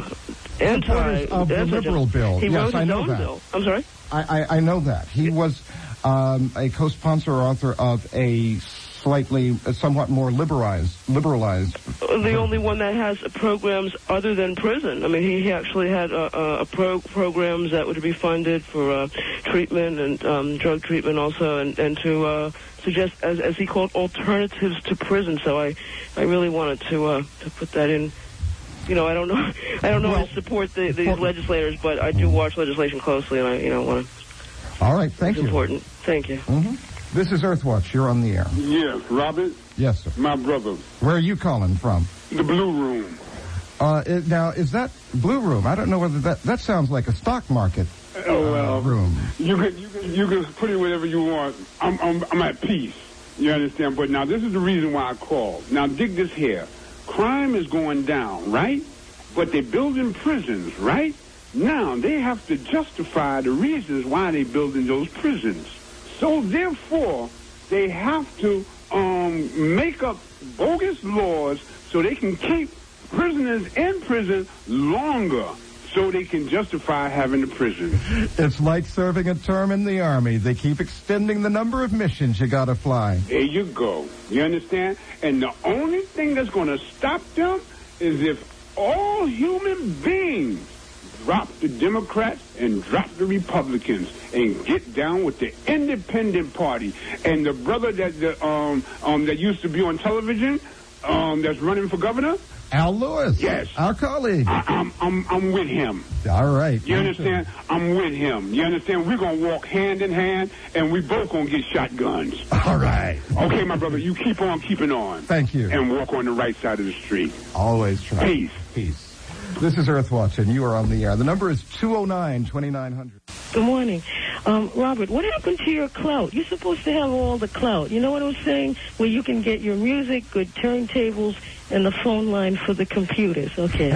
anti of the anti- liberal bill. He yes, wrote his I know own that. bill. I'm sorry. I, I, I know that he was um, a co-sponsor author of a slightly, uh, somewhat more liberalized, liberalized. The only one that has programs other than prison. I mean, he, he actually had uh, uh, pro- programs that would be funded for uh, treatment and um, drug treatment also, and, and to uh, suggest, as, as he called, alternatives to prison. So I, I really wanted to uh, to put that in. You know, I don't know, I don't know well, to support the, these legislators, but I do watch legislation closely, and I, you know, want to. All right, thank it's you. Important. Thank you. Mm-hmm. This is Earthwatch. You're on the air. Yes, Robert. Yes, sir. My brother. Where are you calling from? The Blue Room. Uh, it, now, is that Blue Room? I don't know whether that that sounds like a stock market oh, well, uh, room. You can you can you can put it whatever you want. I'm I'm I'm at peace. You understand? But now this is the reason why I called. Now dig this here. Crime is going down, right? But they're building prisons, right? Now they have to justify the reasons why they're building those prisons. So therefore, they have to um, make up bogus laws so they can keep prisoners in prison longer, so they can justify having the prison. It's like serving a term in the Army. They keep extending the number of missions you gotta fly. There you go. You understand? And the only thing that's going to stop them is if all human beings drop the Democrats and drop the Republicans and get down with the independent party. And the brother that the, um um that used to be on television, um that's running for governor, Al Lewis. Yes, our colleague. I, I'm I'm I'm with him. All right. You understand? I'm with him. You understand? We're gonna walk hand in hand, and we both gonna get shotguns. All right. Okay, my brother. You keep on keeping on. Thank you. And walk on the right side of the street. Always try. Peace. Peace. This is Earthwatch, and you are on the air. The number is two oh nine, twenty-nine hundred. Good morning. Um, Robert, what happened to your clout? You're supposed to have all the clout. You know what I'm saying? Where you can get your music, good turntables, and the phone line for the computers. Okay.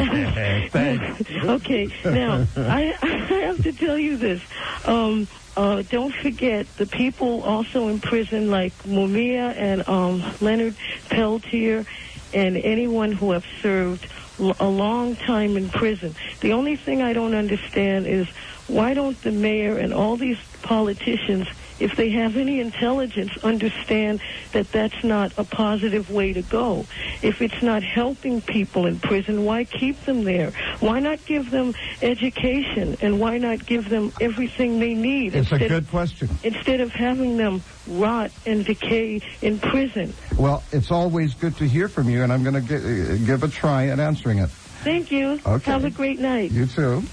Thanks. Okay. Now, I, I have to tell you this. Um, uh, don't forget the people also in prison like Mumia and um, Leonard Peltier and anyone who have served a long time in prison. The only thing I don't understand is why don't the mayor and all these politicians, if they have any intelligence, understand that that's not a positive way to go? If it's not helping people in prison, why keep them there? Why not give them education, and why not give them everything they need? It's instead a good of, question. Instead of having them rot and decay in prison. Well, it's always good to hear from you, and I'm going to uh, give a try at answering it. Thank you. Okay. Have a great night. You too.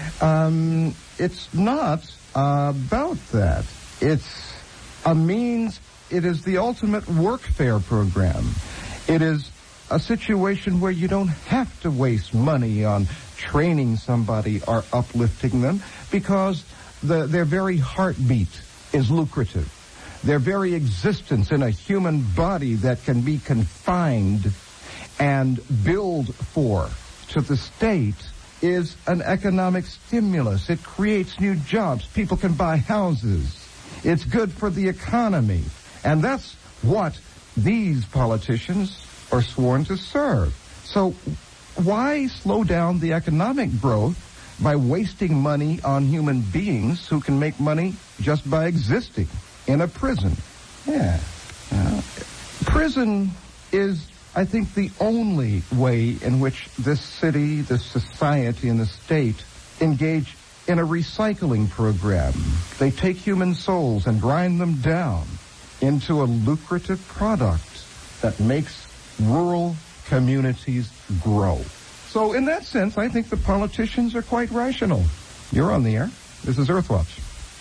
Um, it's not uh, about that. It's a means, it is the ultimate workfare program. It is a situation where you don't have to waste money on training somebody or uplifting them because the, their very heartbeat is lucrative. Their very existence in a human body that can be confined and billed for to the state is an economic stimulus. It creates new jobs. People can buy houses. It's good for the economy. And that's what these politicians are sworn to serve. So why slow down the economic growth by wasting money on human beings who can make money just by existing in a prison? Yeah. Uh, prison is, I think, the only way in which this city, this society, and the state engage in a recycling program. They take human souls and grind them down into a lucrative product that makes rural communities grow. So in that sense, I think the politicians are quite rational. You're on the air. This is Earthwatch.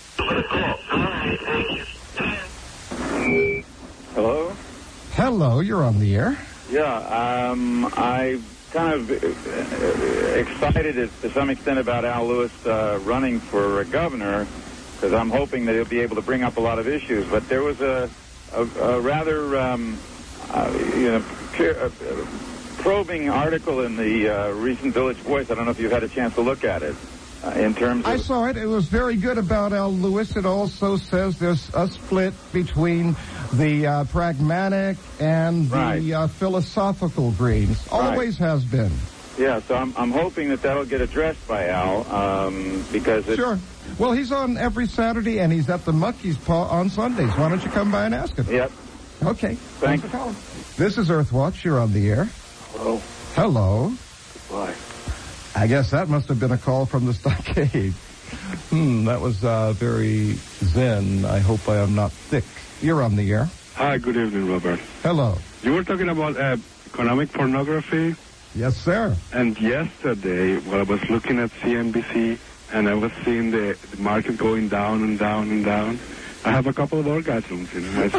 Hello? Hello, you're on the air. Yeah, um, I'm kind of uh, excited to some extent about Al Lewis uh, running for governor, because I'm hoping that he'll be able to bring up a lot of issues. But there was a, a, a rather, um, uh, you know, peer, uh, probing article in the uh, recent Village Voice. I don't know if you've had a chance to look at it. Uh, in terms of... I saw it. It was very good about Al Lewis. It also says there's a split between the uh, pragmatic and the right. uh, philosophical Greens. Always right. has been. Yeah, so I'm, I'm hoping that that'll get addressed by Al, um, because it's... Sure. Well, he's on every Saturday, and he's at the Monkey's Paw on Sundays. Why don't you come by and ask him? Yep. Okay. Thanks. Thanks for calling. This is Earthwatch. You're on the air. Hello. Hello. Goodbye. I guess that must have been a call from the stockade. Hmm, that was uh, very zen. I hope I am not thick. You're on the air. Hi, good evening, Robert. Hello. You were talking about uh, economic pornography? Yes, sir. And yesterday, well, I was looking at C N B C, and I was seeing the, the market going down and down and down. I have a couple of orgasms, you know.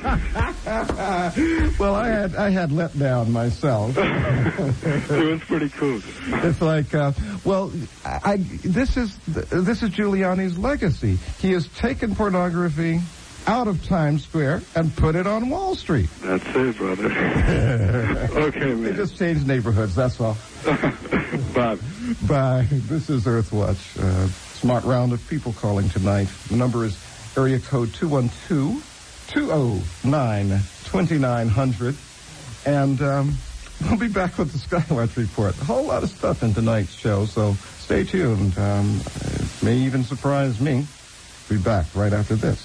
I well, I had I had let down myself. It was pretty cool. It's like, uh, well, I, I this is this is Giuliani's legacy. He has taken pornography out of Times Square and put it on Wall Street. That's it, brother. Okay, man. They just changed neighborhoods. That's all. Bye. Bye. This is Earthwatch. Uh, smart round of people calling tonight. The number is area code two one two, two oh nine, two nine hundred. And um, we'll be back with the Skywatch Report. A whole lot of stuff in tonight's show, so stay tuned. Um, it may even surprise me. Be back right after this.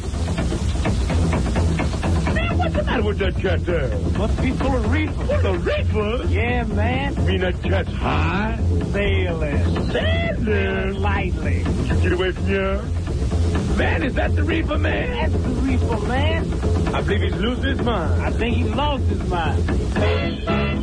Man, what's the matter with that jet there? Must be full of reefer. Full of reefer? Yeah, man. You mean that jet's high? Sailing. Sailing? Lightly. Would you get away from here? Man, is that the reefer man? That's the reefer man. I believe he's losing his mind. I think he lost his mind.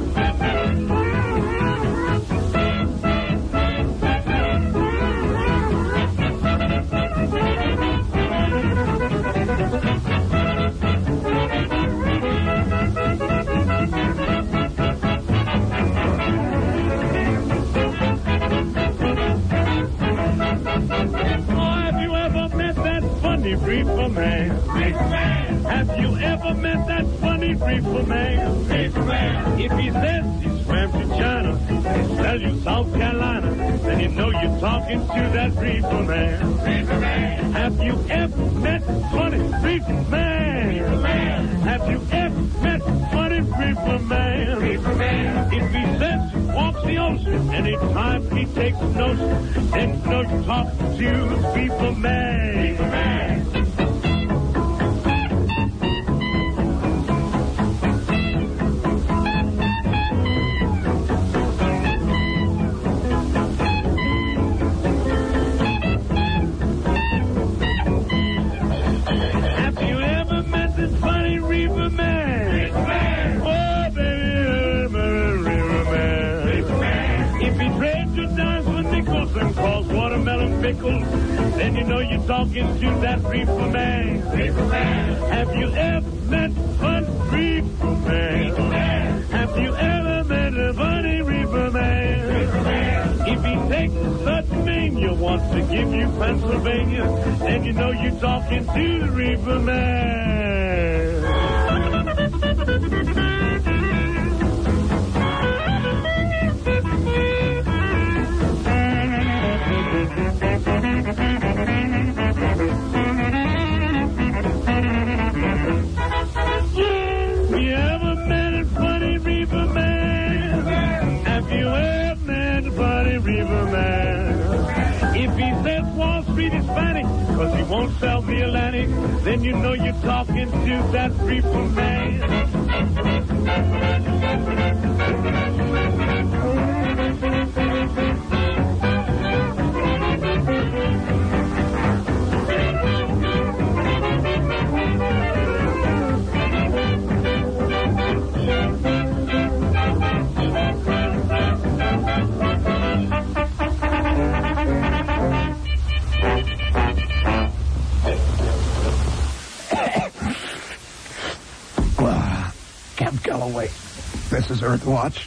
Reefer man. Reefer man. Have you ever met that funny reefer man? Reefer man. If he says he swam to China and tells you South Carolina, then you know you're talking to that reefer man. Reefer man. Have you ever met funny reefer man? Reefer man. Have you ever met funny reefer man? Reefer man. If he says he walks the ocean, anytime he takes a notion, then you know you're talking to the reefer man. Reefer man. Then you know you're talking to that reefer man. Reefer man. Have you ever met one reefer man? Reefer man. Have you ever met a funny reefer man? Reefer man. If he takes certain mania, wants to give you Pennsylvania, then you know you're talking to the reefer man. You ever met a funny reefer man? Have you ever met a funny reefer man? If he says Wall Street is Hispanic, cause he won't sell the Atlantic, then you know you're talking to that reefer man. Camp Galloway. This is Earthwatch.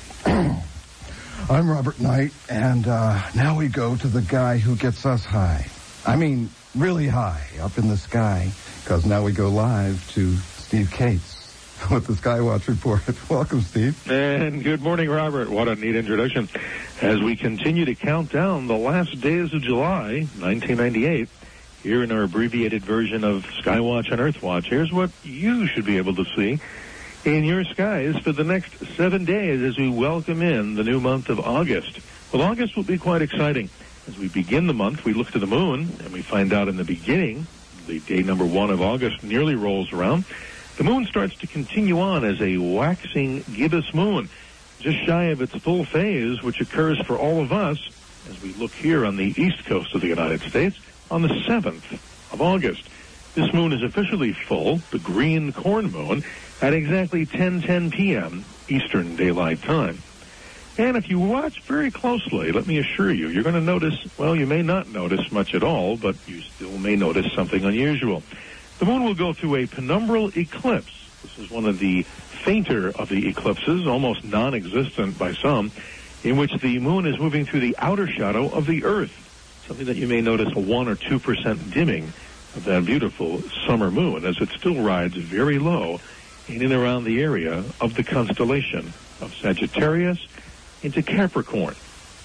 I'm Robert Knight, and uh, now we go to the guy who gets us high. I mean, really high, up in the sky, because now we go live to Steve Cates with the Skywatch Report. Welcome, Steve. And good morning, Robert. What a neat introduction. As we continue to count down the last days of July, nineteen ninety-eight, here in our abbreviated version of Skywatch and Earthwatch, here's what you should be able to see in your skies for the next seven days as we welcome in the new month of August. Well, August will be quite exciting. As we begin the month, we look to the moon, and we find out in the beginning, the day number one of August nearly rolls around. The moon starts to continue on as a waxing gibbous moon, just shy of its full phase, which occurs for all of us, as we look here on the east coast of the United States, on the seventh of August. This moon is officially full, the green corn moon, at exactly ten ten p.m. Eastern Daylight Time. And if you watch very closely, let me assure you, you're going to notice, well, you may not notice much at all, but you still may notice something unusual. The moon will go through a penumbral eclipse. This is one of the fainter of the eclipses, almost non-existent by some, in which the moon is moving through the outer shadow of the Earth, something that you may notice a one or two percent dimming of that beautiful summer moon, as it still rides very low in and around the area of the constellation of Sagittarius into Capricorn.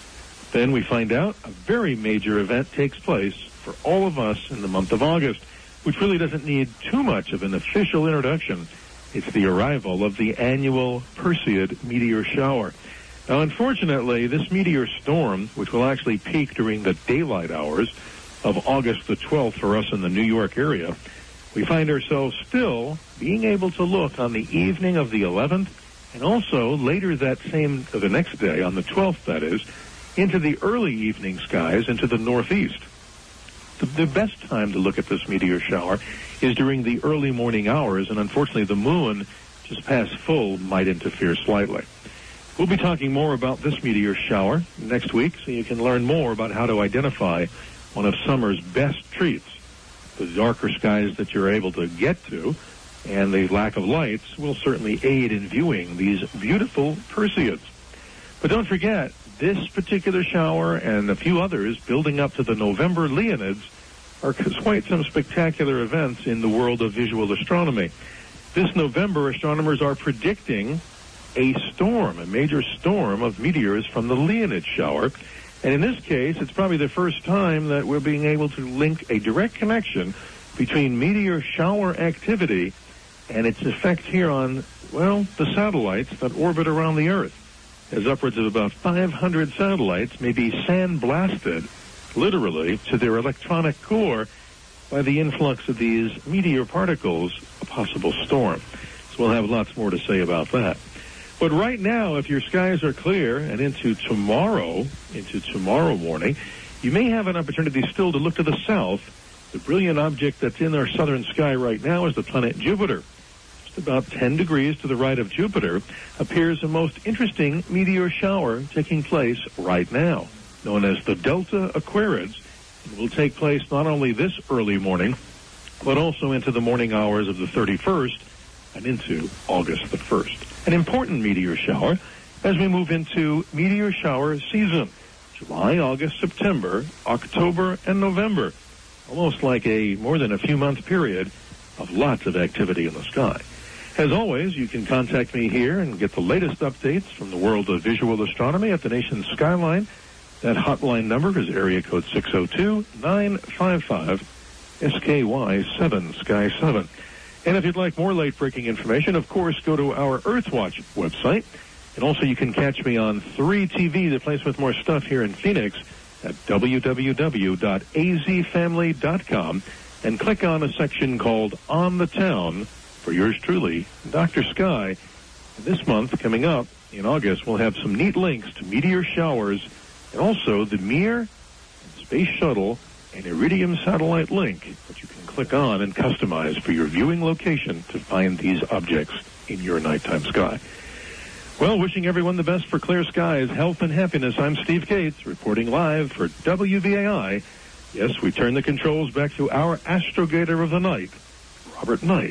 Then we find out a very major event takes place for all of us in the month of August, which really doesn't need too much of an official introduction. It's the arrival of the annual Perseid meteor shower. Now, unfortunately, this meteor storm, which will actually peak during the daylight hours of August the twelfth for us in the New York area, we find ourselves still being able to look on the evening of the eleventh, and also later that same, uh, the next day, on the twelfth that is, into the early evening skies into the northeast. The, the best time to look at this meteor shower is during the early morning hours, and unfortunately the moon, just past full, might interfere slightly. We'll be talking more about this meteor shower next week, so you can learn more about how to identify one of summer's best treats. The darker skies that you're able to get to and the lack of lights will certainly aid in viewing these beautiful Perseids. But don't forget, this particular shower and a few others building up to the November Leonids are quite some spectacular events in the world of visual astronomy. This November, astronomers are predicting a storm, a major storm of meteors from the Leonid shower. And in this case, it's probably the first time that we're being able to link a direct connection between meteor shower activity and its effect here on, well, the satellites that orbit around the Earth. As upwards of about five hundred satellites may be sandblasted, literally, to their electronic core by the influx of these meteor particles, a possible storm. So we'll have lots more to say about that. But right now, if your skies are clear and into tomorrow, into tomorrow morning, you may have an opportunity still to look to the south. The brilliant object that's in our southern sky right now is the planet Jupiter. Just about ten degrees to the right of Jupiter appears a most interesting meteor shower taking place right now, known as the Delta Aquarids. It will take place not only this early morning, but also into the morning hours of the thirty-first and into August the first. An important meteor shower as we move into meteor shower season. July, August, September, October, and November. Almost like a more than a few month period of lots of activity in the sky. As always, you can contact me here and get the latest updates from the world of visual astronomy at the nation's skyline. That hotline number is area code six oh two, nine five five, S K Y seven, Sky seven. And if you'd like more late-breaking information, of course, go to our Earthwatch website. And also you can catch me on three T V, the place with more stuff here in Phoenix, at w w w dot a z family dot com, and click on a section called On the Town for yours truly, Doctor Sky. And this month, coming up in August, we'll have some neat links to meteor showers and also the Mir Space Shuttle and Iridium satellite link that you can click on and customize for your viewing location to find these objects in your nighttime sky. Well, wishing everyone the best for clear skies, health, and happiness. I'm Steve Cates, reporting live for W B A I. Yes, we turn the controls back to our astrogator of the night, Robert Knight.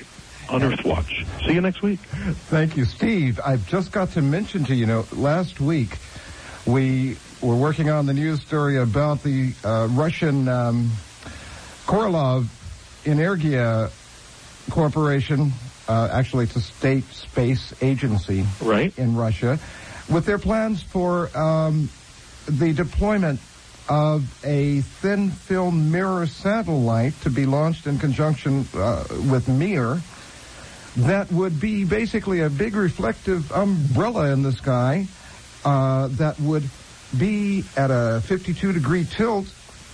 on Earthwatch. See you next week. Thank you, Steve. I've just got to mention to you, you know, last week we were working on the news story about the uh, Russian um, Korolev Energia Corporation. Uh, actually, it's a state space agency right. in Russia, with their plans for um, the deployment of a thin film mirror satellite to be launched in conjunction uh, with Mir that would be basically a big reflective umbrella in the sky uh, that would be at a fifty-two degree tilt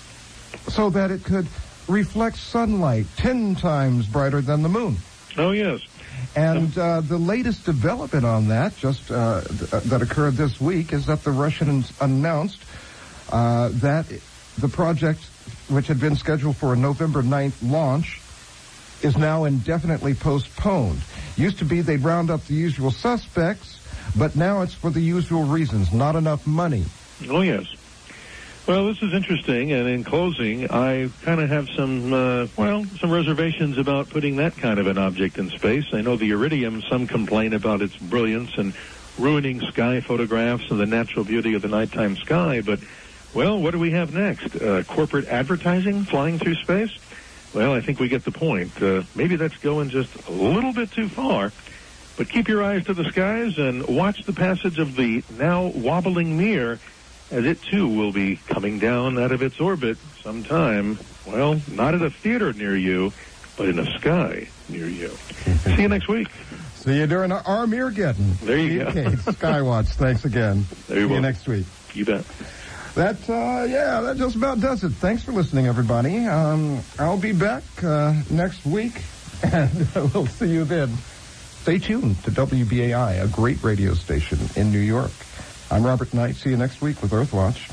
so that it could reflect sunlight ten times brighter than the moon. Oh, yes. And uh, the latest development on that, just uh, th- that occurred this week, is that the Russians announced uh, that the project, which had been scheduled for a November ninth launch, is now indefinitely postponed. Used to be they'd round up the usual suspects, but now it's for the usual reasons, not enough money. Oh, yes. Well, this is interesting, and in closing, I kind of have some, uh, well, some reservations about putting that kind of an object in space. I know the Iridium, some complain about its brilliance and ruining sky photographs and the natural beauty of the nighttime sky, but, well, what do we have next? Uh, corporate advertising flying through space? Well, I think we get the point. Uh, maybe that's going just a little bit too far, but keep your eyes to the skies and watch the passage of the now wobbling Mir, as it, too, will be coming down out of its orbit sometime, well, not at a theater near you, but in a sky near you. See you next week. See you during our Mirgeddon. There you Steve go. Cates, Skywatch, thanks again. There you See go. you next week. You bet. That, uh, yeah, that just about does it. Thanks for listening, everybody. Um, I'll be back uh, next week, and we'll see you then. Stay tuned to W B A I, a great radio station in New York. I'm Robert Knight. See you next week with Earthwatch.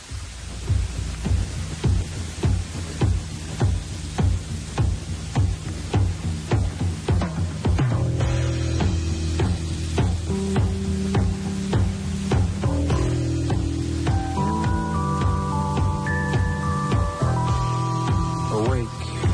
Awake.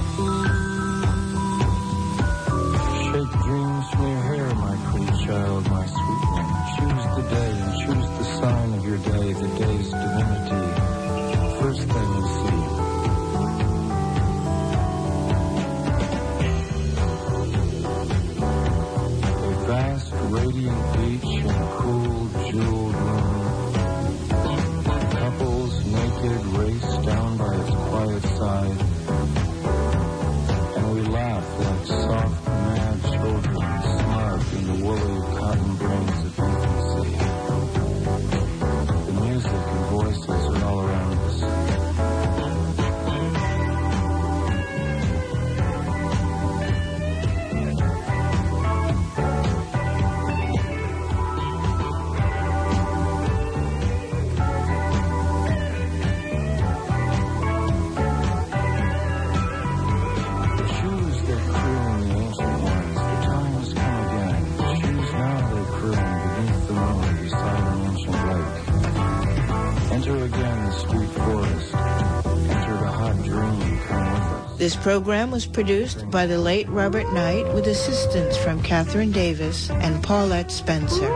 Shake dreams from your hair, my pretty child, my sweet one. Choose the day and choose the sign of your day, the day's divinity. First thing you see. A vast, radiant beach and a cool, jeweled moon. Couples naked race down by its quiet side. And we laugh like soft, mad children, smart in the woolly cotton brains of infancy. The music and voices are all around us. The shoes they croon the ancient ones, the time has come again. The shoes now they croon beneath the moon beside an ancient lake. Enter again the sweet forest. Enter the hot dream. Come with us. This program was produced by the late Robert Knight with assistance from Catherine Davis and Paulette Spencer.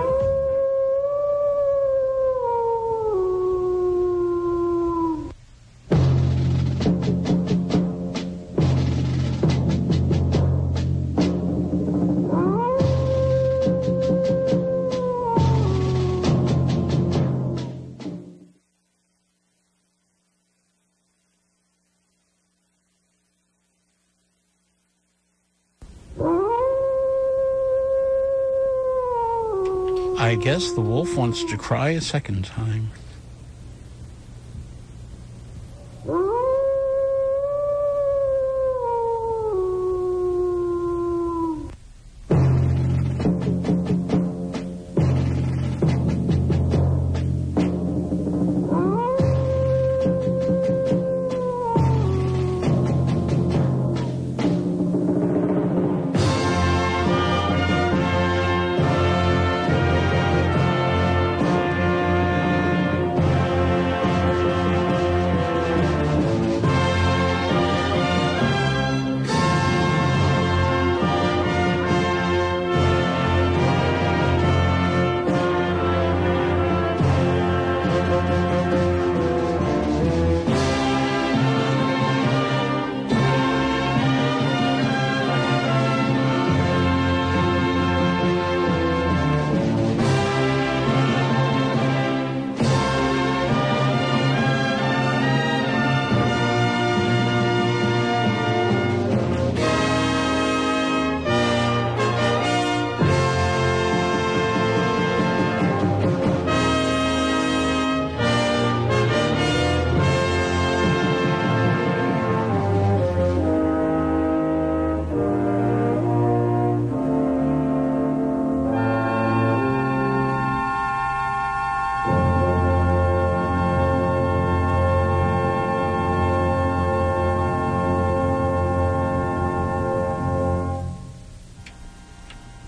I guess the wolf wants to cry a second time.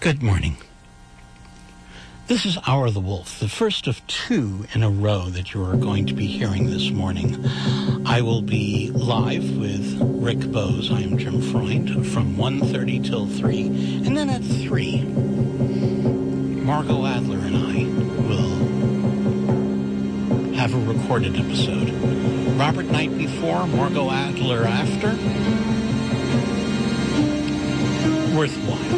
Good morning. This is Hour of the Wolf, the first of two in a row that you are going to be hearing this morning. I will be live with Rick Bose. I am Jim Freund from one thirty till three. And then at three, Margot Adler and I will have a recorded episode. Robert Knight before, Margot Adler after. Worthwhile.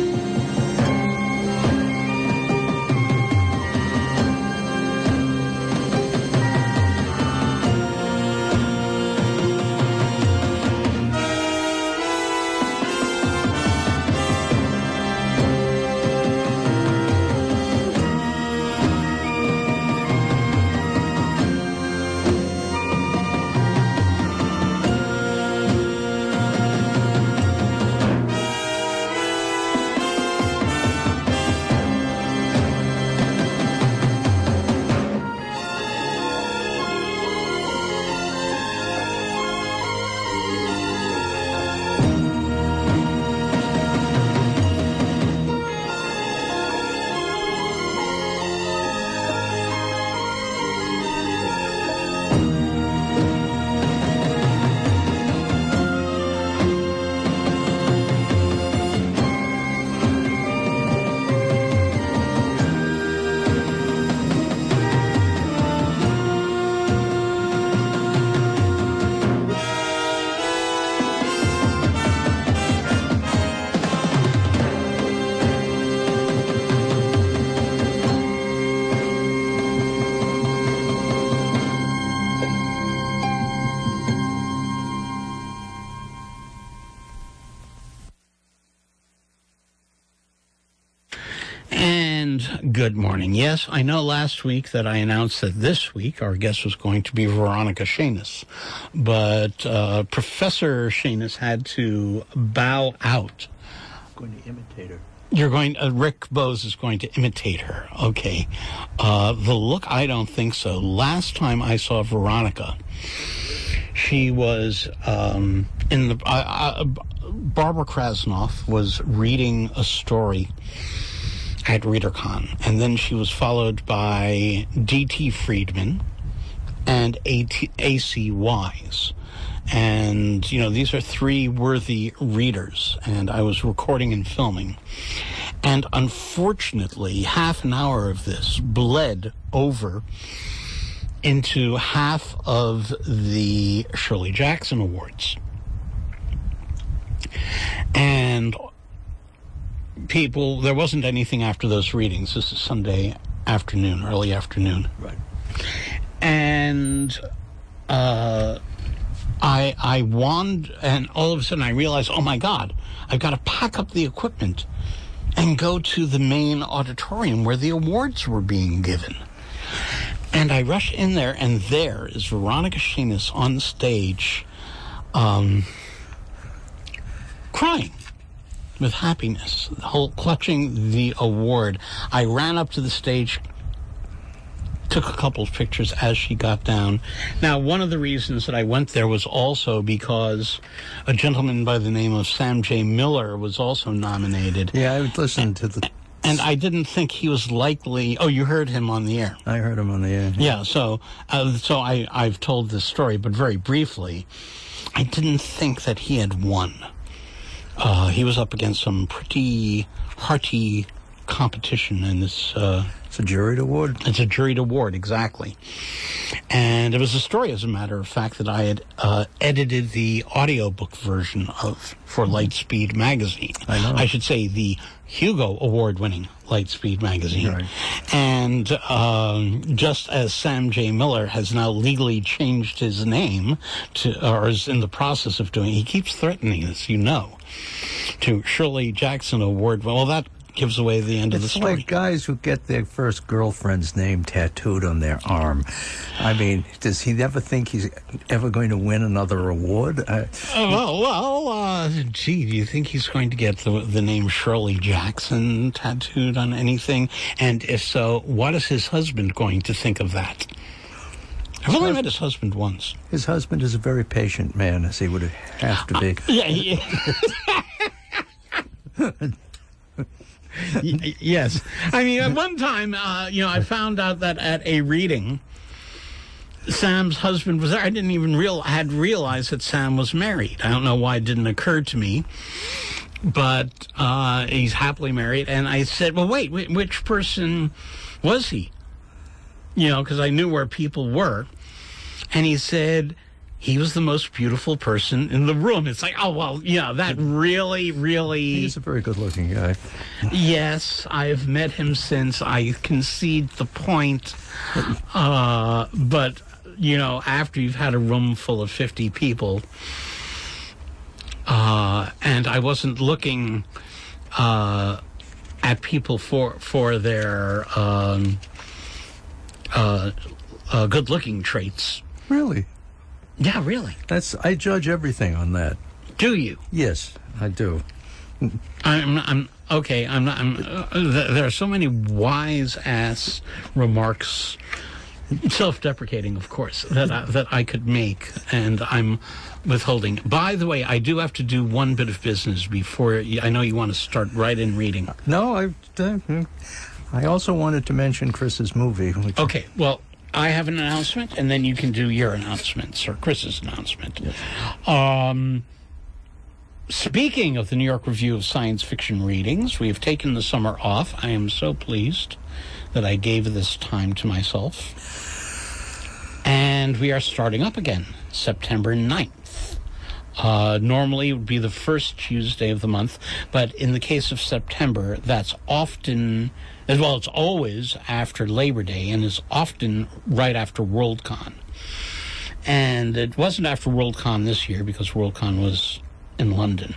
Good morning. Yes, I know last week that I announced that this week our guest was going to be Veronica Shanis, but uh, Professor Shanis had to bow out. I'm going to imitate her. You're going, uh, Rick Bose is going to imitate her. Okay. Uh, the look, I don't think so. Last time I saw Veronica, she was um, in the, uh, uh, Barbara Krasnoff was reading a story at ReaderCon, and then she was followed by D T Friedman and A C Wise. And, you know, these are three worthy readers, and I was recording and filming. And unfortunately, half an hour of this bled over into half of the Shirley Jackson Awards. And people, there wasn't anything after those readings. This is Sunday afternoon, early afternoon. Right. And uh, I I wand, and all of a sudden I realized, oh my God, I've got to pack up the equipment and go to the main auditorium where the awards were being given. And I rush in there, and there is Veronica Shanis on the stage, um, crying with happiness, the whole clutching the award. I ran up to the stage, took a couple of pictures as she got down. Now, one of the reasons that I went there was also because a gentleman by the name of Sam J. Miller was also nominated. Yeah, I listened to the... And I didn't think he was likely... Oh, you heard him on the air. I heard him on the air. Yeah, so uh, so I, I've told this story, but very briefly, I didn't think that he had won. Uh, he was up against some pretty hearty competition in this... Uh, it's a juried award? It's a juried award, exactly. And it was a story, as a matter of fact, that I had uh, edited the audiobook version of for Lightspeed magazine. I know. I should say the Hugo Award-winning Lightspeed magazine. Right. And um, just as Sam J. Miller has now legally changed his name, to, or is in the process of doing, he keeps threatening this, you know, to Shirley Jackson Award. Well, that gives away the end it's of the story. It's like guys who get their first girlfriend's name tattooed on their arm. I mean, does he ever think he's ever going to win another award? Uh, oh, well, well uh, gee, do you think he's going to get the, the name Shirley Jackson tattooed on anything? And if so, what is his husband going to think of that? I've only met his husband once. His husband is a very patient man, as he would have to be. Uh, yeah, yeah. Y- yes. I mean, at one time, uh, you know, I found out that at a reading, Sam's husband was there. I didn't even real I had realized that Sam was married. I don't know why it didn't occur to me, but uh, he's happily married. And I said, well, wait, wh- which person was he? You know, because I knew where people were. And he said, he was the most beautiful person in the room. It's like, oh, well, yeah, that really, really... He's a very good-looking guy. Yes, I've met him since. I concede the point. Uh, but, you know, after you've had a room full of fifty people, uh, and I wasn't looking uh, at people for, for their um, uh, uh, good-looking traits. Really? Yeah, really. That's I judge everything on that. Do you? Yes, I do. I'm. I'm okay. I'm not. I'm, uh, th- there are so many wise ass remarks, self-deprecating, of course, that I, that I could make, and I'm withholding. By the way, I do have to do one bit of business before. You, I know you want to start right in reading. No, I. Uh, I also wanted to mention Chris's movie. Which Okay. Well. I have an announcement, and then you can do your announcements, or Chris's announcement. Yes. Um, speaking of the New York Review of Science Fiction Readings, we have taken the summer off. I am so pleased that I gave this time to myself. And we are starting up again, September ninth. Uh, normally it would be the first Tuesday of the month, but in the case of September, that's often... Well, it's always after Labor Day, and is often right after Worldcon. And it wasn't after Worldcon this year, because Worldcon was in London.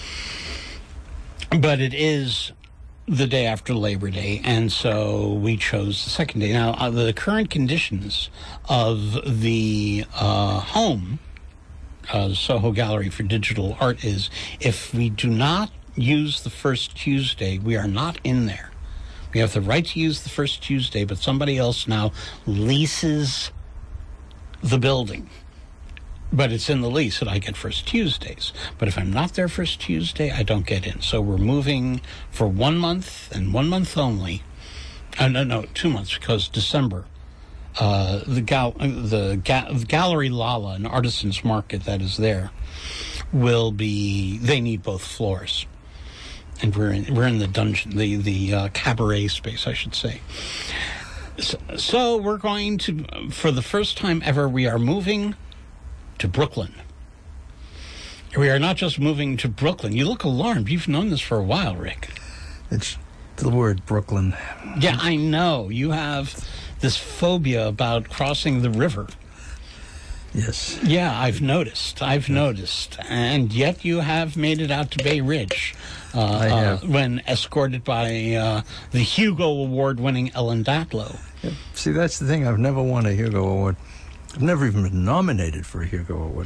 But it is the day after Labor Day, and so we chose the second day. Now, uh, the current conditions of the uh, home, uh, Soho Gallery for Digital Art, is if we do not use the first Tuesday, we are not in there. We have the right to use the first Tuesday, but somebody else now leases the building. But it's in the lease that I get first Tuesdays. But if I'm not there first Tuesday, I don't get in. So we're moving for one month and one month only. Uh, no, no, two months, because December, uh, the, gal- the, ga- the Gallery Lala, an artisan's market that is there, will be, they need both floors. And we're in, we're in the dungeon, the, the uh, cabaret space, I should say. So, so we're going to, for the first time ever, we are moving to Brooklyn. We are not just moving to Brooklyn. You look alarmed. You've known this for a while, Rick. It's the word Brooklyn. Yeah, I know. You have this phobia about crossing the river. Yes. Yeah, I've noticed. I've noticed. And yet you have made it out to Bay Ridge. Uh, I have. Uh, when escorted by uh, the Hugo Award-winning Ellen Datlow. Yeah. See, that's the thing. I've never won a Hugo Award. I've never even been nominated for a Hugo Award.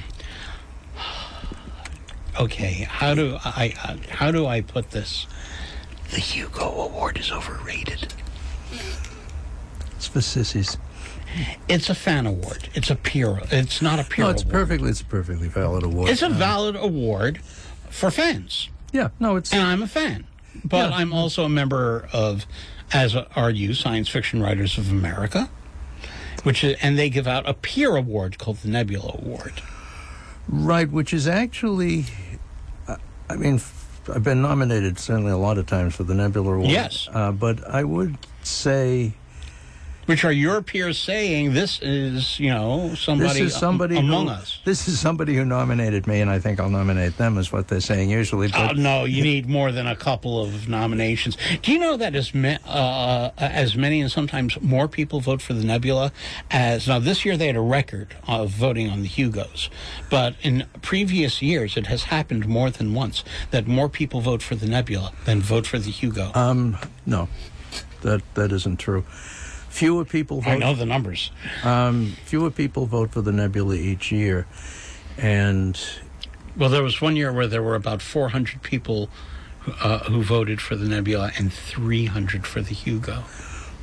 Okay, how do I uh, how do I put this? The Hugo Award is overrated. It's for sissies. It's a fan award. It's a peer. It's not a peer. No, it's award. perfectly. It's a perfectly valid award. It's a valid award for fans. Yeah, no, it's... And I'm a fan. But Yeah. I'm also a member of, as are you, Science Fiction Writers of America, which is, and they give out a peer award called the Nebula Award. Right, which is actually... Uh, I mean, f- I've been nominated certainly a lot of times for the Nebula Award. Yes. Uh, but I would say... Which are your peers saying this is, you know, somebody, this is somebody among who, us. This is somebody who nominated me, and I think I'll nominate them, is what they're saying usually. Oh, But no, you need more than a couple of nominations. Do you know that as, ma- uh, as many and sometimes more people vote for the Nebula as... Now, this year they had a record of voting on the Hugos. But in previous years, it has happened more than once that more people vote for the Nebula than vote for the Hugo. Um, no, that that isn't true. Fewer people vote. I know the numbers. Um, fewer people vote for the Nebula each year, and Well, there was one year where there were about four hundred people uh, who voted for the Nebula and three hundred for the Hugo.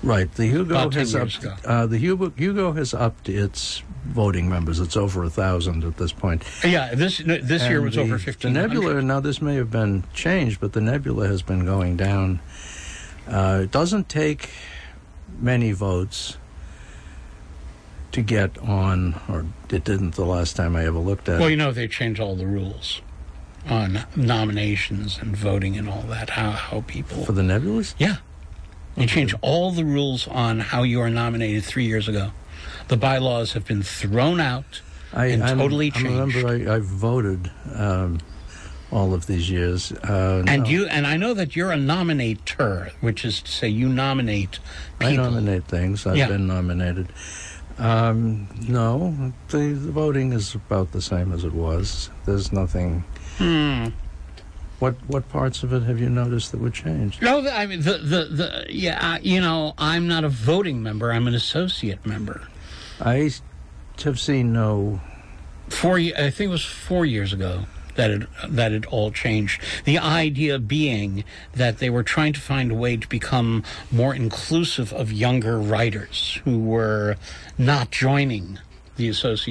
Right. The Hugo About ten has years upped, ago. uh, the Hugo, Hugo has upped its voting members. It's over a thousand at this point. Yeah, this this year And was the, over The fifteen hundred. Nebula, now this may have been changed, but the Nebula has been going down. Uh, it doesn't take many votes to get on, or it didn't the last time I ever looked at Well, it. you know, they changed all the rules on nominations and voting and all that, how, how people... For the Nebulas? Yeah. They changed all the rules on how you are nominated three years ago. The bylaws have been thrown out I, and I'm- totally I changed. remember I, I voted um, all of these years. Uh, And no. you and I know that you're a nominator, which is to say you nominate people. I nominate things. I've Yeah. been nominated. Um, no, the, the voting is about the same as it was. There's nothing. Hmm. What what parts of it have you noticed that would change? No, the- I mean the the, the yeah. uh, You know, I'm not a voting member. I'm an associate member. I have seen no. Four, ye- I think it was four years ago that it that it all changed. The idea being that they were trying to find a way to become more inclusive of younger writers who were not joining the association.